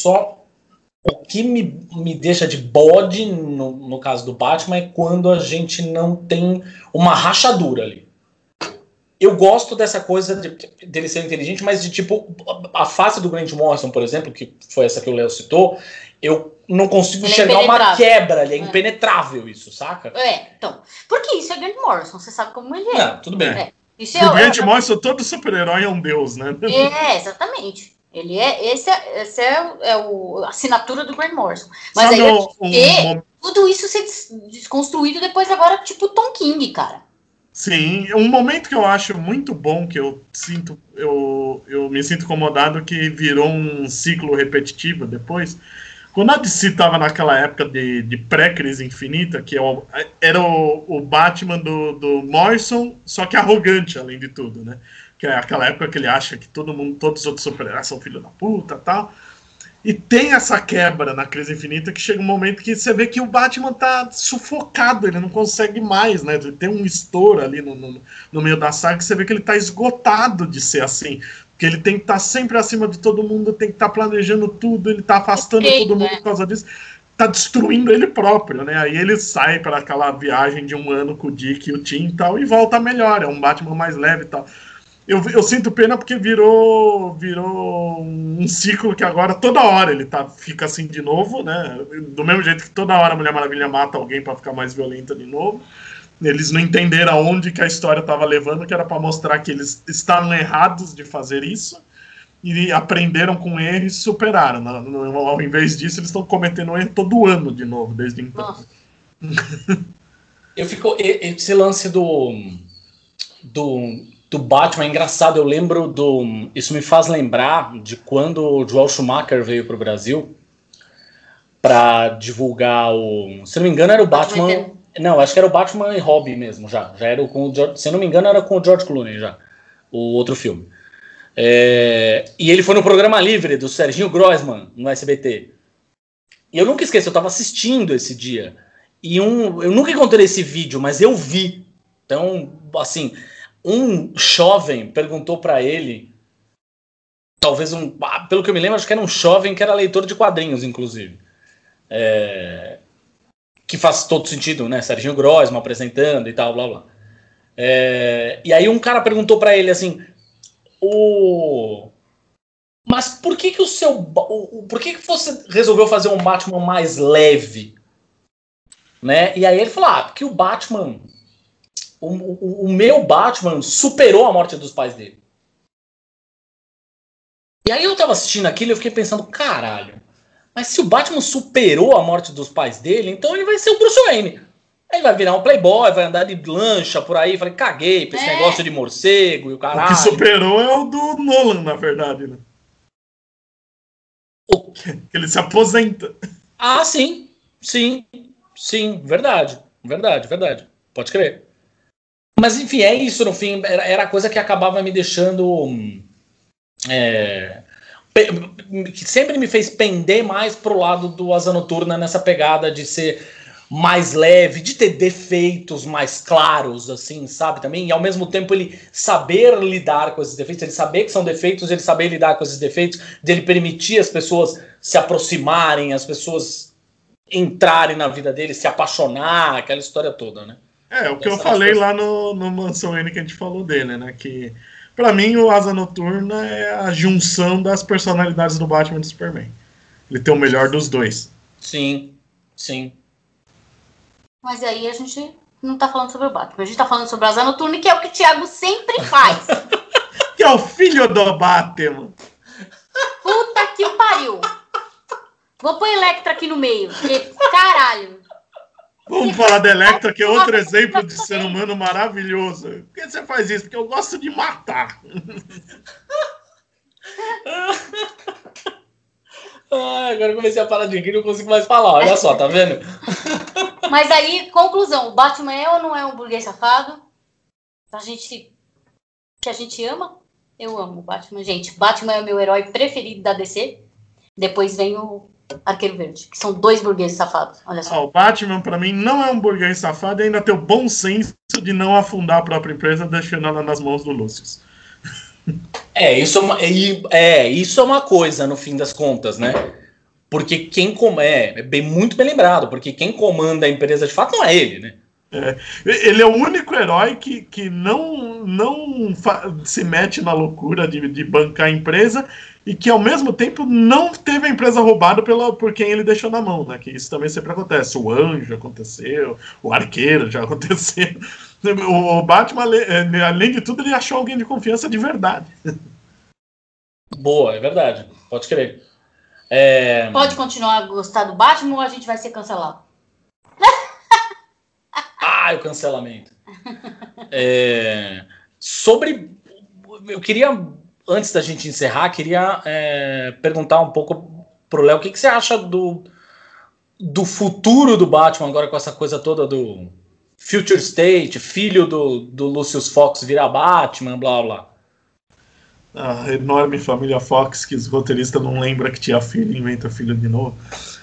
O que me deixa de bode no caso do Batman é quando a gente não tem uma rachadura ali. Eu gosto dessa coisa dele ser inteligente, mas de tipo, a face do Grant Morrison, por exemplo, que foi essa que o Léo citou, eu não consigo enxergar uma quebra ali, é impenetrável isso, saca? Então, porque isso é Grant Morrison, você sabe como ele é. Não, tudo bem. Isso o Grant Morrison, todo super-herói é um deus, né? Exatamente. Ele essa é a assinatura do Grant Morrison. Mas sabe aí tudo isso ser desconstruído depois agora, tipo Tom King, cara. Sim, um momento que eu acho muito bom, que eu me sinto incomodado, que virou um ciclo repetitivo depois. Quando a DC estava naquela época de pré-crise infinita, que era o Batman do Morrison, só que arrogante, além de tudo, né? Que é aquela época que ele acha que todos os outros super-heróis são filho da puta e tal. E tem essa quebra na crise infinita que chega um momento que você vê que o Batman tá sufocado, ele não consegue mais, né? Tem um estouro ali no meio da saga que você vê que ele tá esgotado de ser assim. Porque ele tem que estar sempre acima de todo mundo, tem que estar planejando tudo, ele tá afastando todo mundo por causa disso. Tá destruindo ele próprio, né? Aí ele sai para aquela viagem de um ano com o Dick e o Tim e tal, e volta melhor, é um Batman mais leve e tal. Eu sinto pena porque virou um ciclo que agora toda hora ele fica assim de novo, né? Do mesmo jeito que toda hora a Mulher Maravilha mata alguém para ficar mais violenta de novo. Eles não entenderam aonde que a história estava levando, que era para mostrar que eles estavam errados de fazer isso e aprenderam com erro e superaram. Ao invés disso, eles estão cometendo erro todo ano de novo, desde então. Esse lance do Batman é engraçado, eu lembro isso me faz lembrar de quando o Joel Schumacher veio pro Brasil para divulgar se não me engano era o Batman, não, acho que era o Batman e Robin mesmo, já era se não me engano era com o George Clooney já, o outro filme. E ele foi no Programa Livre do Serginho Groisman no SBT, e eu nunca esqueço, eu tava assistindo esse dia, e eu nunca encontrei esse vídeo, mas eu vi, então, assim, um jovem perguntou para ele, talvez pelo que eu me lembro, acho que era um jovem que era leitor de quadrinhos, inclusive. Que faz todo sentido, né? Serginho Groisman apresentando e tal, blá blá. E aí um cara perguntou para ele assim: mas por que por que você resolveu fazer um Batman mais leve? Né? E aí ele falou: porque o Batman. O meu Batman superou a morte dos pais dele. E aí eu tava assistindo aquilo e eu fiquei pensando, caralho, mas se o Batman superou a morte dos pais dele, então ele vai ser o Bruce Wayne. Ele vai virar um playboy, vai andar de lancha por aí. Falei, caguei pra esse negócio de morcego e o caralho. O que superou é o do Nolan, na verdade, né? Ele se aposenta. Ah, sim. Sim. Verdade. Pode crer. Mas enfim, é isso no fim. Era a coisa que acabava me deixando. Que sempre me fez pender mais pro lado do Asa Noturna nessa pegada de ser mais leve, de ter defeitos mais claros, assim, sabe? Também. E ao mesmo tempo ele saber lidar com esses defeitos, ele saber que são defeitos, ele saber lidar com esses defeitos, de ele permitir as pessoas se aproximarem, as pessoas entrarem na vida dele, se apaixonar, aquela história toda, né? O que eu falei lá no Mansão N que a gente falou dele, né? Que pra mim o Asa Noturna é a junção das personalidades do Batman e do Superman. Ele tem o melhor dos dois. Sim. Mas aí a gente não tá falando sobre o Batman, a gente tá falando sobre o Asa Noturna, que é o que o Thiago sempre faz. Que é o filho do Batman. Puta que pariu. Vou pôr Electra aqui no meio, porque caralho. Vamos falar da Electra, que é outro exemplo de ser humano maravilhoso. Por que você faz isso? Porque eu gosto de matar. Agora eu comecei a parar de rir e não consigo mais falar. Olha só, tá vendo? Mas aí, conclusão, o Batman é ou não é um burguês safado? Que a gente ama? Eu amo o Batman. Gente, Batman é o meu herói preferido da DC. Depois vem o Arqueiro Verde, que são 2 burgueses safados. Olha só. O Batman, pra mim, não é um burguês safado e ainda tem o bom senso de não afundar a própria empresa, deixando ela nas mãos do Lucius. Isso é uma coisa, no fim das contas, né? Porque muito bem lembrado, porque quem comanda a empresa de fato não é ele, né? Ele é o único herói que não se mete na loucura de bancar a empresa e que, ao mesmo tempo, não teve a empresa roubada por quem ele deixou na mão, né? Que isso também sempre acontece. O Anjo aconteceu, o Arqueiro já aconteceu. O Batman, além de tudo, ele achou alguém de confiança de verdade. Boa, é verdade. Pode crer. Pode continuar a gostar do Batman ou a gente vai ser cancelado? O cancelamento. Eu queria, antes da gente encerrar, perguntar um pouco pro Léo, o que você acha do futuro do Batman agora com essa coisa toda do Future State, filho do Lucius Fox virar Batman, blá blá. A enorme família Fox, que os roteiristas não lembram que tinha filho e inventa filho de novo.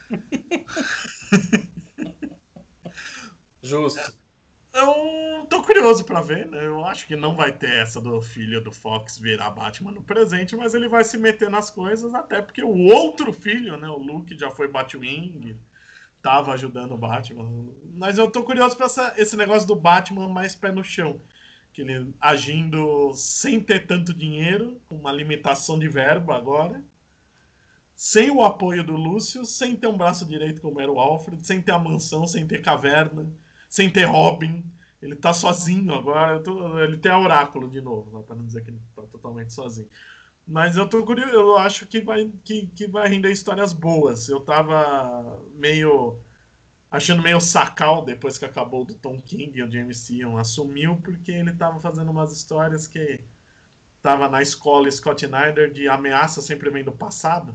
Justo. Eu tô curioso pra ver, né? Eu acho que não vai ter essa do filho do Fox virar Batman no presente, mas ele vai se meter nas coisas, até porque o outro filho, né? O Luke já foi Batwing, tava ajudando o Batman. Mas eu tô curioso pra esse negócio do Batman mais pé no chão. Que ele agindo sem ter tanto dinheiro, com uma limitação de verba agora, sem o apoio do Lúcio, sem ter um braço direito como era o Alfred, sem ter a mansão, sem ter caverna, sem ter Robin. Ele tá sozinho agora. Ele tem a Oráculo de novo, para não dizer que ele tá totalmente sozinho. Mas eu tô curioso, eu acho que vai render histórias boas. Eu tava achando meio sacal depois que acabou do Tom King e o James Gunn assumiu, porque ele tava fazendo umas histórias que tava na escola Scott Snyder de ameaça sempre vem do passado.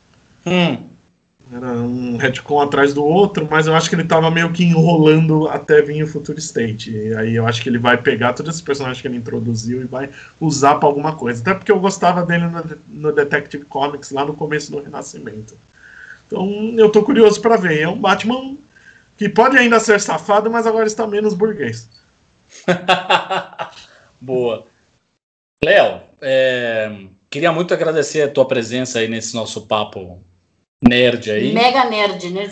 Era um retcon atrás do outro, mas eu acho que ele tava meio que enrolando até vir o Future State. E aí eu acho que ele vai pegar todos esses personagens que ele introduziu e vai usar pra alguma coisa. Até porque eu gostava dele no Detective Comics lá no começo do Renascimento. Então eu tô curioso pra ver. É um Batman que pode ainda ser safado, mas agora está menos burguês. Boa. Léo, queria muito agradecer a tua presença aí nesse nosso papo nerd aí. Mega nerd, né?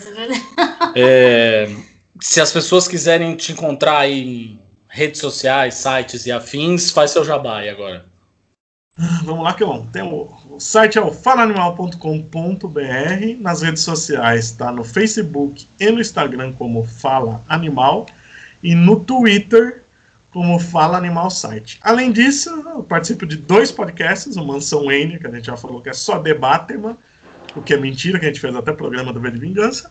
Se as pessoas quiserem te encontrar aí em redes sociais, sites e afins, faz seu jabá aí agora. Vamos lá, que bom. O site é o falaanimal.com.br. Nas redes sociais está no Facebook e no Instagram como Fala Animal e no Twitter como Fala Animal Site. Além disso, eu participo de 2 podcasts, o Mansão N, que a gente já falou que é só de Batman, o que é mentira, que a gente fez até programa do V de Vingança.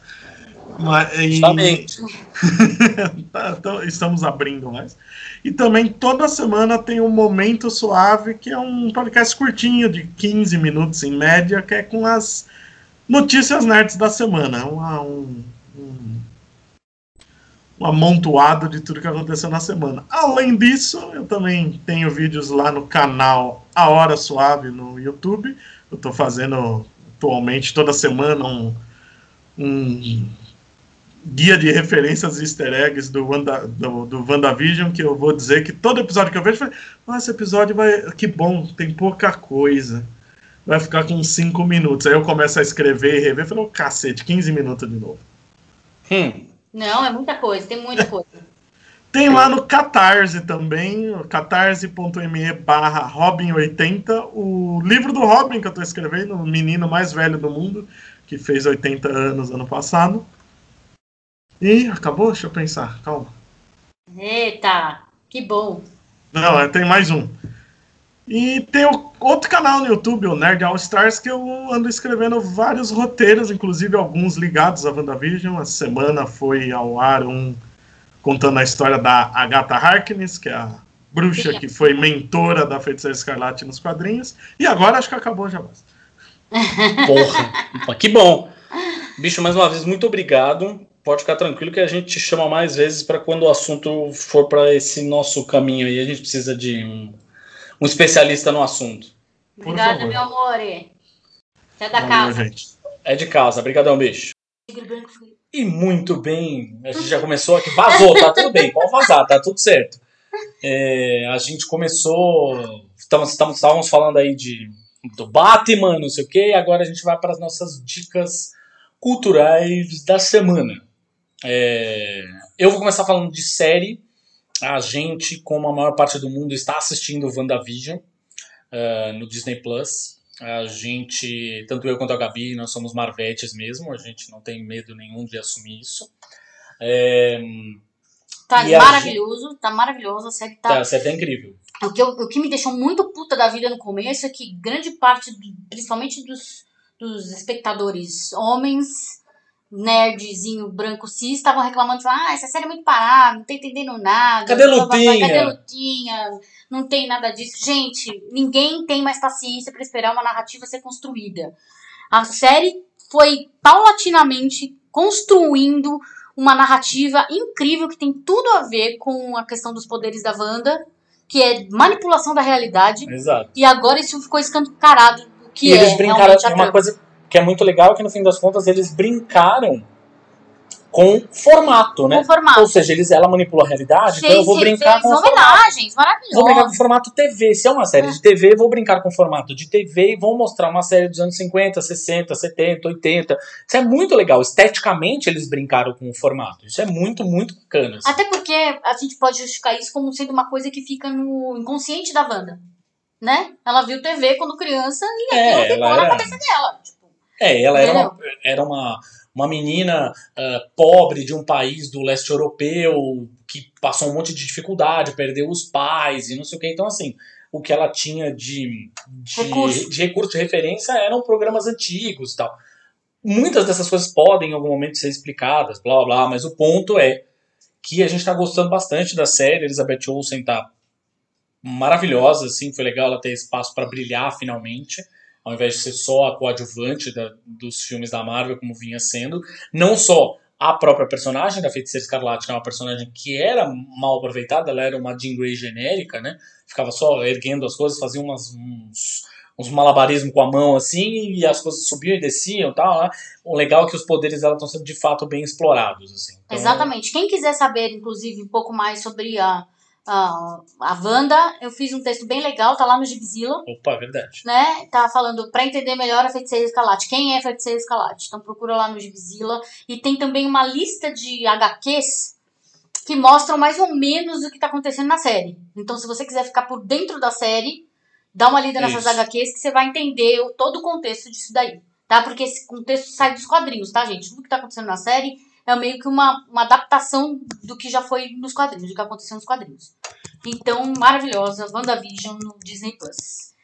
Estamos abrindo mais. E também toda semana tem um Momento Suave, que é um podcast curtinho de 15 minutos em média, que é com as notícias nerds da semana. Um amontoado de tudo que aconteceu na semana. Além disso, eu também tenho vídeos lá no canal A Hora Suave no YouTube. Eu estou fazendo atualmente toda semana um guia de referências e easter eggs do WandaVision, que eu vou dizer que todo episódio que eu vejo, esse episódio que bom, tem pouca coisa. Vai ficar com 5 minutos. Aí eu começo a escrever e rever, falo, cacete, 15 minutos de novo. Não, é muita coisa, tem muita coisa. Tem lá no Catarse também, catarse.me/Robin80, o livro do Robin que eu tô escrevendo, o menino mais velho do mundo, que fez 80 anos ano passado. E acabou? Deixa eu pensar, calma. Eita, que bom. Não, tem mais um. E tem outro canal no YouTube, o Nerd All Stars, que eu ando escrevendo vários roteiros, inclusive alguns ligados a WandaVision. A semana foi ao ar contando a história da Agatha Harkness, que é a bruxa que foi mentora da Feiticeira Escarlate nos quadrinhos. E agora acho que acabou já. Porra, que bom. Bicho, mais uma vez, muito obrigado. Pode ficar tranquilo que a gente te chama mais vezes para quando o assunto for para esse nosso caminho aí. A gente precisa de um especialista no assunto. Obrigada, meu amor. Você é da Valeu, casa. gente. É de casa. Obrigadão, bicho. E muito bem. A gente já começou aqui. Vazou, tá tudo bem. Pode vazar, tá tudo certo. A gente começou... Estávamos falando aí do Batman, não sei o quê. Agora a gente vai para as nossas dicas culturais da semana. Eu vou começar falando de série. A gente, como a maior parte do mundo, está assistindo WandaVision no Disney Plus. A gente, tanto eu quanto a Gabi, nós somos marvetes mesmo. A gente não tem medo nenhum de assumir isso. Tá maravilhoso, tá maravilhoso. A série tá... A série tá incrível. O que me deixou muito puta da vida no começo é que grande parte, principalmente dos espectadores homens, nerdzinho, branco, cis, estavam reclamando, falando, essa série é muito parada, não tô entendendo nada. Cadê Lutinha? Cadê Lutinha? Não tem nada disso. Gente, ninguém tem mais paciência pra esperar uma narrativa ser construída. A série foi paulatinamente construindo uma narrativa incrível que tem tudo a ver com a questão dos poderes da Wanda, que é manipulação da realidade. Exato. E agora isso ficou escancarado, o que eles brincaram, uma coisa que é muito legal, que no fim das contas eles brincaram com formato, né? Com formato. Ou seja, ela manipulou a realidade, então eu vou brincar com homenagens maravilhosas. Vou brincar com o formato TV. Se é uma série de TV, vou brincar com o formato de TV e vou mostrar uma série dos anos 50, 60, 70, 80. Isso é muito legal. Esteticamente, eles brincaram com o formato. Isso é muito, muito bacana. Assim. Até porque a gente pode justificar isso como sendo uma coisa que fica no inconsciente da Wanda. Né? Ela viu TV quando criança e aquilo ficou na cabeça dela. Tipo, ela era uma menina pobre de um país do leste europeu que passou um monte de dificuldade, perdeu os pais e não sei o que. Então, assim, o que ela tinha de recurso de referência eram programas antigos e tal. Muitas dessas coisas podem, em algum momento, ser explicadas, blá, blá, blá, mas o ponto é que a gente está gostando bastante da série. Elizabeth Olsen tá maravilhosa, assim, foi legal ela ter espaço para brilhar finalmente, ao invés de ser só a coadjuvante dos filmes da Marvel, como vinha sendo. Não só a própria personagem da Feiticeira Escarlate, que é uma personagem que era mal aproveitada, ela era uma Jean Grey genérica, né? Ficava só erguendo as coisas, fazia uns malabarismos com a mão, assim, e as coisas subiam e desciam e tal, né? O legal é que os poderes dela estão sendo, de fato, bem explorados, assim. Então, exatamente. Quem quiser saber, inclusive, um pouco mais sobre a Wanda, eu fiz um texto bem legal, tá lá no Gibzilla. Opa, é verdade. Né? Tá falando pra entender melhor a Feiticeira Escarlate. Quem é a Feiticeira Escarlate? Então procura lá no Gibzilla. E tem também uma lista de HQs que mostram mais ou menos o que tá acontecendo na série. Então se você quiser ficar por dentro da série, dá uma lida nessas HQs que você vai entender todo o contexto disso daí. Tá? Porque esse contexto sai dos quadrinhos, tá, gente? Tudo que tá acontecendo na série é meio que uma adaptação do que já foi nos quadrinhos, do que aconteceu nos quadrinhos. Então, maravilhosa, WandaVision no Disney Plus.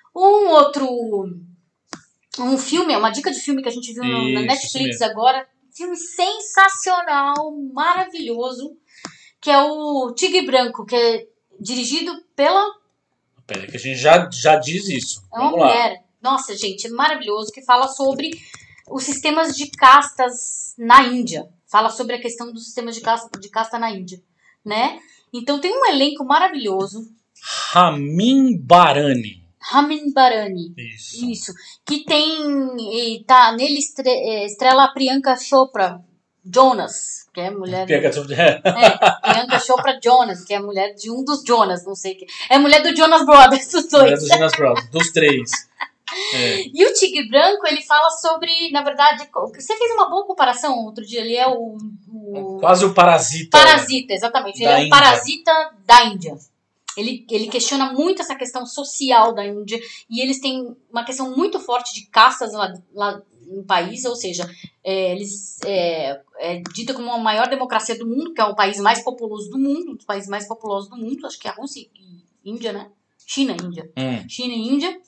Um filme, uma dica de filme que a gente viu na Netflix agora, filme sensacional, maravilhoso, que é o Tigre Branco, que é dirigido pela... Pera, que a gente já diz isso. É uma mulher. Nossa, gente, é maravilhoso, que fala sobre os sistemas de castas na Índia. Fala sobre a questão dos sistemas de casta na Índia, né? Então tem um elenco maravilhoso. Ramin Barani. Isso. Que tem... Tá, nele estrela a Priyanka Chopra Jonas, que é mulher... Priyanka Chopra Jonas, que é mulher de um dos Jonas, não sei o que. É mulher do Jonas Brothers, dos dois. Mulher dos Jonas Brothers, dos três. E o Tigre Branco, ele fala sobre, na verdade, você fez uma boa comparação outro dia, ele é quase o parasita. Parasita, exatamente. Ele é o parasita da Índia. Ele questiona muito essa questão social da Índia e eles têm uma questão muito forte de castas lá no país, ou seja, eles é dita como a maior democracia do mundo, que é o país mais populoso do mundo, um dos países mais populosos do mundo, acho que é a Rússia e Índia, né? China e Índia. China e Índia.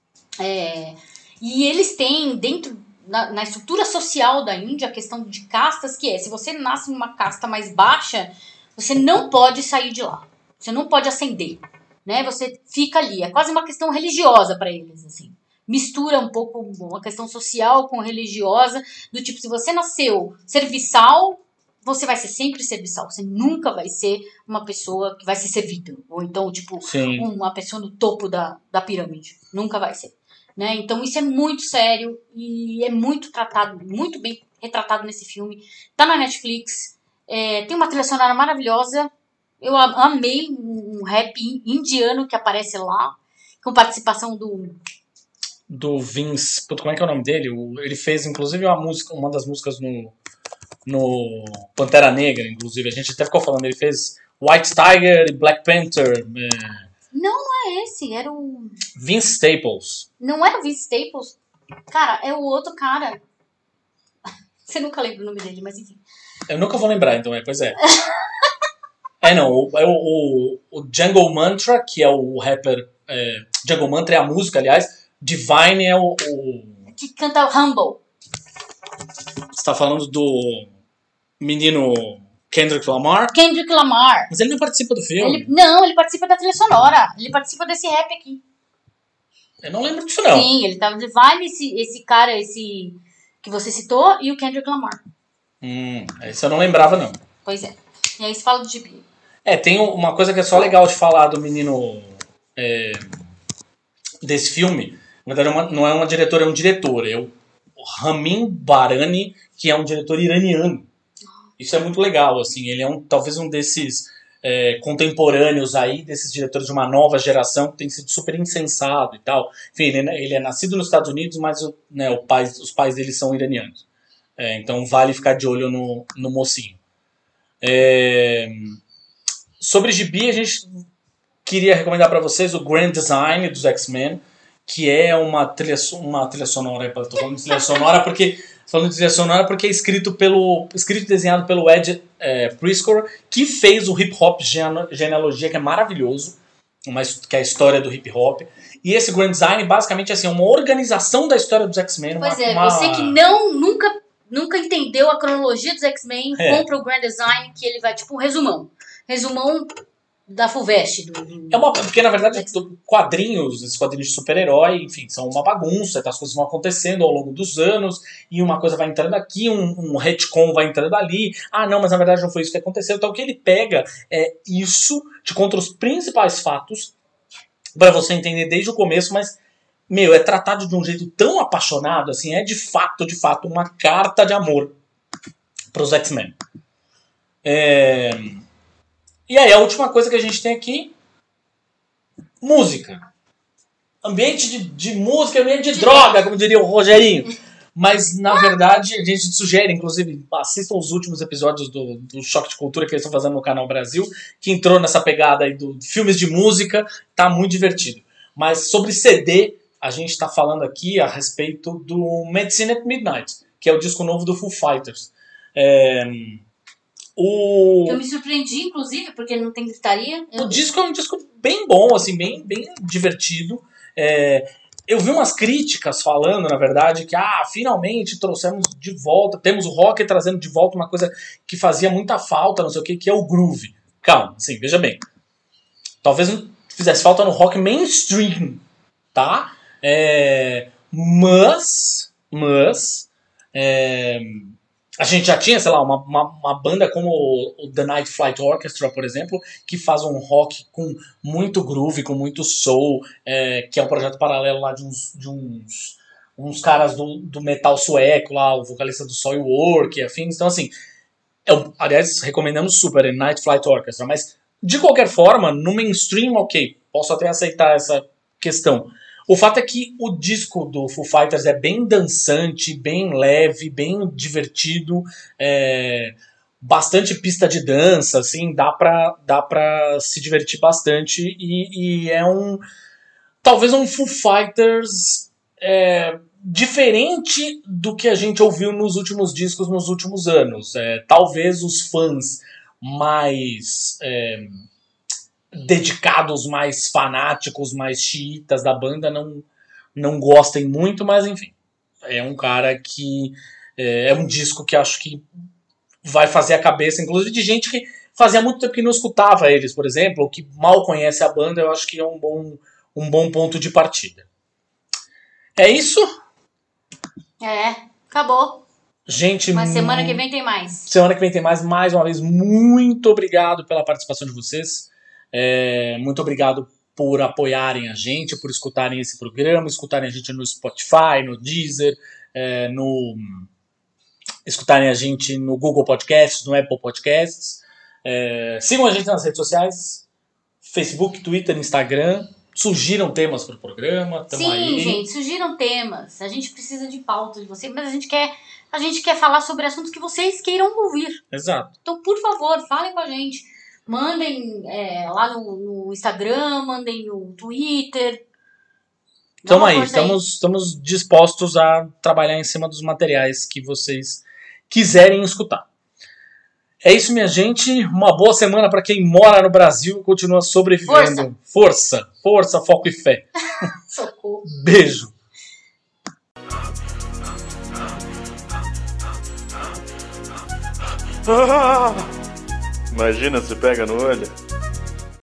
E eles têm dentro, na estrutura social da Índia, a questão de castas, que se você nasce numa casta mais baixa, você não pode sair de lá. Você não pode ascender. Né? Você fica ali. É quase uma questão religiosa para eles, assim. Mistura um pouco uma questão social com religiosa, do tipo, se você nasceu serviçal, você vai ser sempre serviçal. Você nunca vai ser uma pessoa que vai ser servida. Ou então, tipo, uma pessoa no topo da pirâmide. Nunca vai ser. Né? Então, isso é muito sério e é muito tratado, muito bem retratado nesse filme. Tá na Netflix. Tem uma trilha sonora maravilhosa. Eu amei um rap indiano que aparece lá, com participação do Vince. Como é que é o nome dele? Ele fez, inclusive, uma das músicas no Pantera Negra, inclusive. A gente até ficou falando, ele fez White Tiger e Black Panther. Não é esse, era o... Vince Staples. Não era o Vince Staples? Cara, é o outro cara. Você nunca lembra o nome dele, mas enfim. Eu nunca vou lembrar, então, pois é. O Jungle Mantra, que é o rapper... Jungle Mantra é a música, aliás. Divine é o... Que canta Humble. Você tá falando do menino Kendrick Lamar? Kendrick Lamar. Mas ele não participa do filme. Ele participa da trilha sonora. Ele participa desse rap aqui. Eu não lembro disso, não. Sim, ele tava no Divine, esse cara, esse que você citou, e o Kendrick Lamar. Esse eu não lembrava, não. Pois é. E aí você fala do Gibi. Tem uma coisa que é só legal de falar do menino desse filme. Na verdade, não é uma diretora, é um diretor. É o Ramin Barani, que é um diretor iraniano. Isso é muito legal, assim. Ele é talvez um desses contemporâneos aí, desses diretores de uma nova geração que tem sido super insensado e tal. Enfim, ele é nascido nos Estados Unidos, mas os pais dele são iranianos. Então vale ficar de olho no mocinho. Sobre Gibi, a gente queria recomendar para vocês o Grand Design dos X-Men, que é uma trilha sonora. Estou falando de trilha sonora porque é escrito e desenhado pelo Ed Pritzker, que fez o Hip Hop Genealogia, que é maravilhoso, que é a história do hip hop. E esse Grand Design, basicamente, é uma organização da história dos X-Men. Você que nunca entendeu a cronologia dos X-Men, compra o Grand Design, que ele vai, tipo, um resumão da FUVEST. Porque, na verdade, esses quadrinhos de super-herói, enfim, são uma bagunça, as coisas vão acontecendo ao longo dos anos, e uma coisa vai entrando aqui, um retcon vai entrando ali. Não, mas na verdade não foi isso que aconteceu. Então o que ele pega é isso, te conta os principais fatos, para você entender desde o começo, mas, é tratado de um jeito tão apaixonado, assim, de fato, uma carta de amor pros X-Men. E aí, a última coisa que a gente tem aqui, música. Ambiente de música, ambiente de droga, como diria o Rogerinho. Mas, na verdade, a gente sugere, inclusive, assistam os últimos episódios do Choque de Cultura que eles estão fazendo no Canal Brasil, que entrou nessa pegada aí do filmes de música, tá muito divertido. Mas sobre CD, a gente está falando aqui a respeito do Medicine at Midnight, que é o disco novo do Foo Fighters. Eu me surpreendi, inclusive, porque não tem gritaria. O disco é um disco bem bom, assim, bem divertido. Eu vi umas críticas falando, na verdade, que finalmente trouxemos de volta, temos o rock trazendo de volta uma coisa que fazia muita falta, não sei o que é o groove. Calma, assim, veja bem. Talvez não fizesse falta no rock mainstream, tá? Mas a gente já tinha, sei lá, uma banda como o The Night Flight Orchestra, por exemplo, que faz um rock com muito groove, com muito soul, que é um projeto paralelo lá de uns caras do metal sueco lá, o vocalista do Soilwork e afins. Então, assim, aliás, recomendamos super The Night Flight Orchestra, mas, de qualquer forma, no mainstream, ok, posso até aceitar essa questão. O fato é que o disco do Foo Fighters é bem dançante, bem leve, bem divertido, bastante pista de dança, assim, dá pra se divertir bastante e é talvez um Foo Fighters diferente do que a gente ouviu nos últimos discos, nos últimos anos. Talvez os fãs mais dedicados, mais fanáticos, mais xiitas da banda não gostem muito, mas enfim. É um cara que é um disco que acho que vai fazer a cabeça, inclusive de gente que fazia muito tempo que não escutava eles, por exemplo, ou que mal conhece a banda. Eu acho que é um bom ponto de partida. É isso? Acabou. Gente, mas semana que vem tem mais. Semana que vem tem mais. Mais uma vez, muito obrigado pela participação de vocês. Muito obrigado por apoiarem a gente, por escutarem esse programa, escutarem a gente no Spotify, no Deezer, escutarem a gente no Google Podcasts, no Apple Podcasts. Sigam a gente nas redes sociais, Facebook, Twitter, Instagram. Sugiram temas para o programa. Sim, aí. Gente, sugiram temas. A gente precisa de pauta de vocês, mas a gente quer falar sobre assuntos que vocês queiram ouvir. Exato. Então, por favor, falem com a gente. Mandem lá no Instagram, mandem no Twitter. Estamos dispostos a trabalhar em cima dos materiais que vocês quiserem escutar. É isso, minha gente. Uma boa semana para quem mora no Brasil e continua sobrevivendo. Força, foco e fé. Socorro. Beijo. Imagina se pega no olho.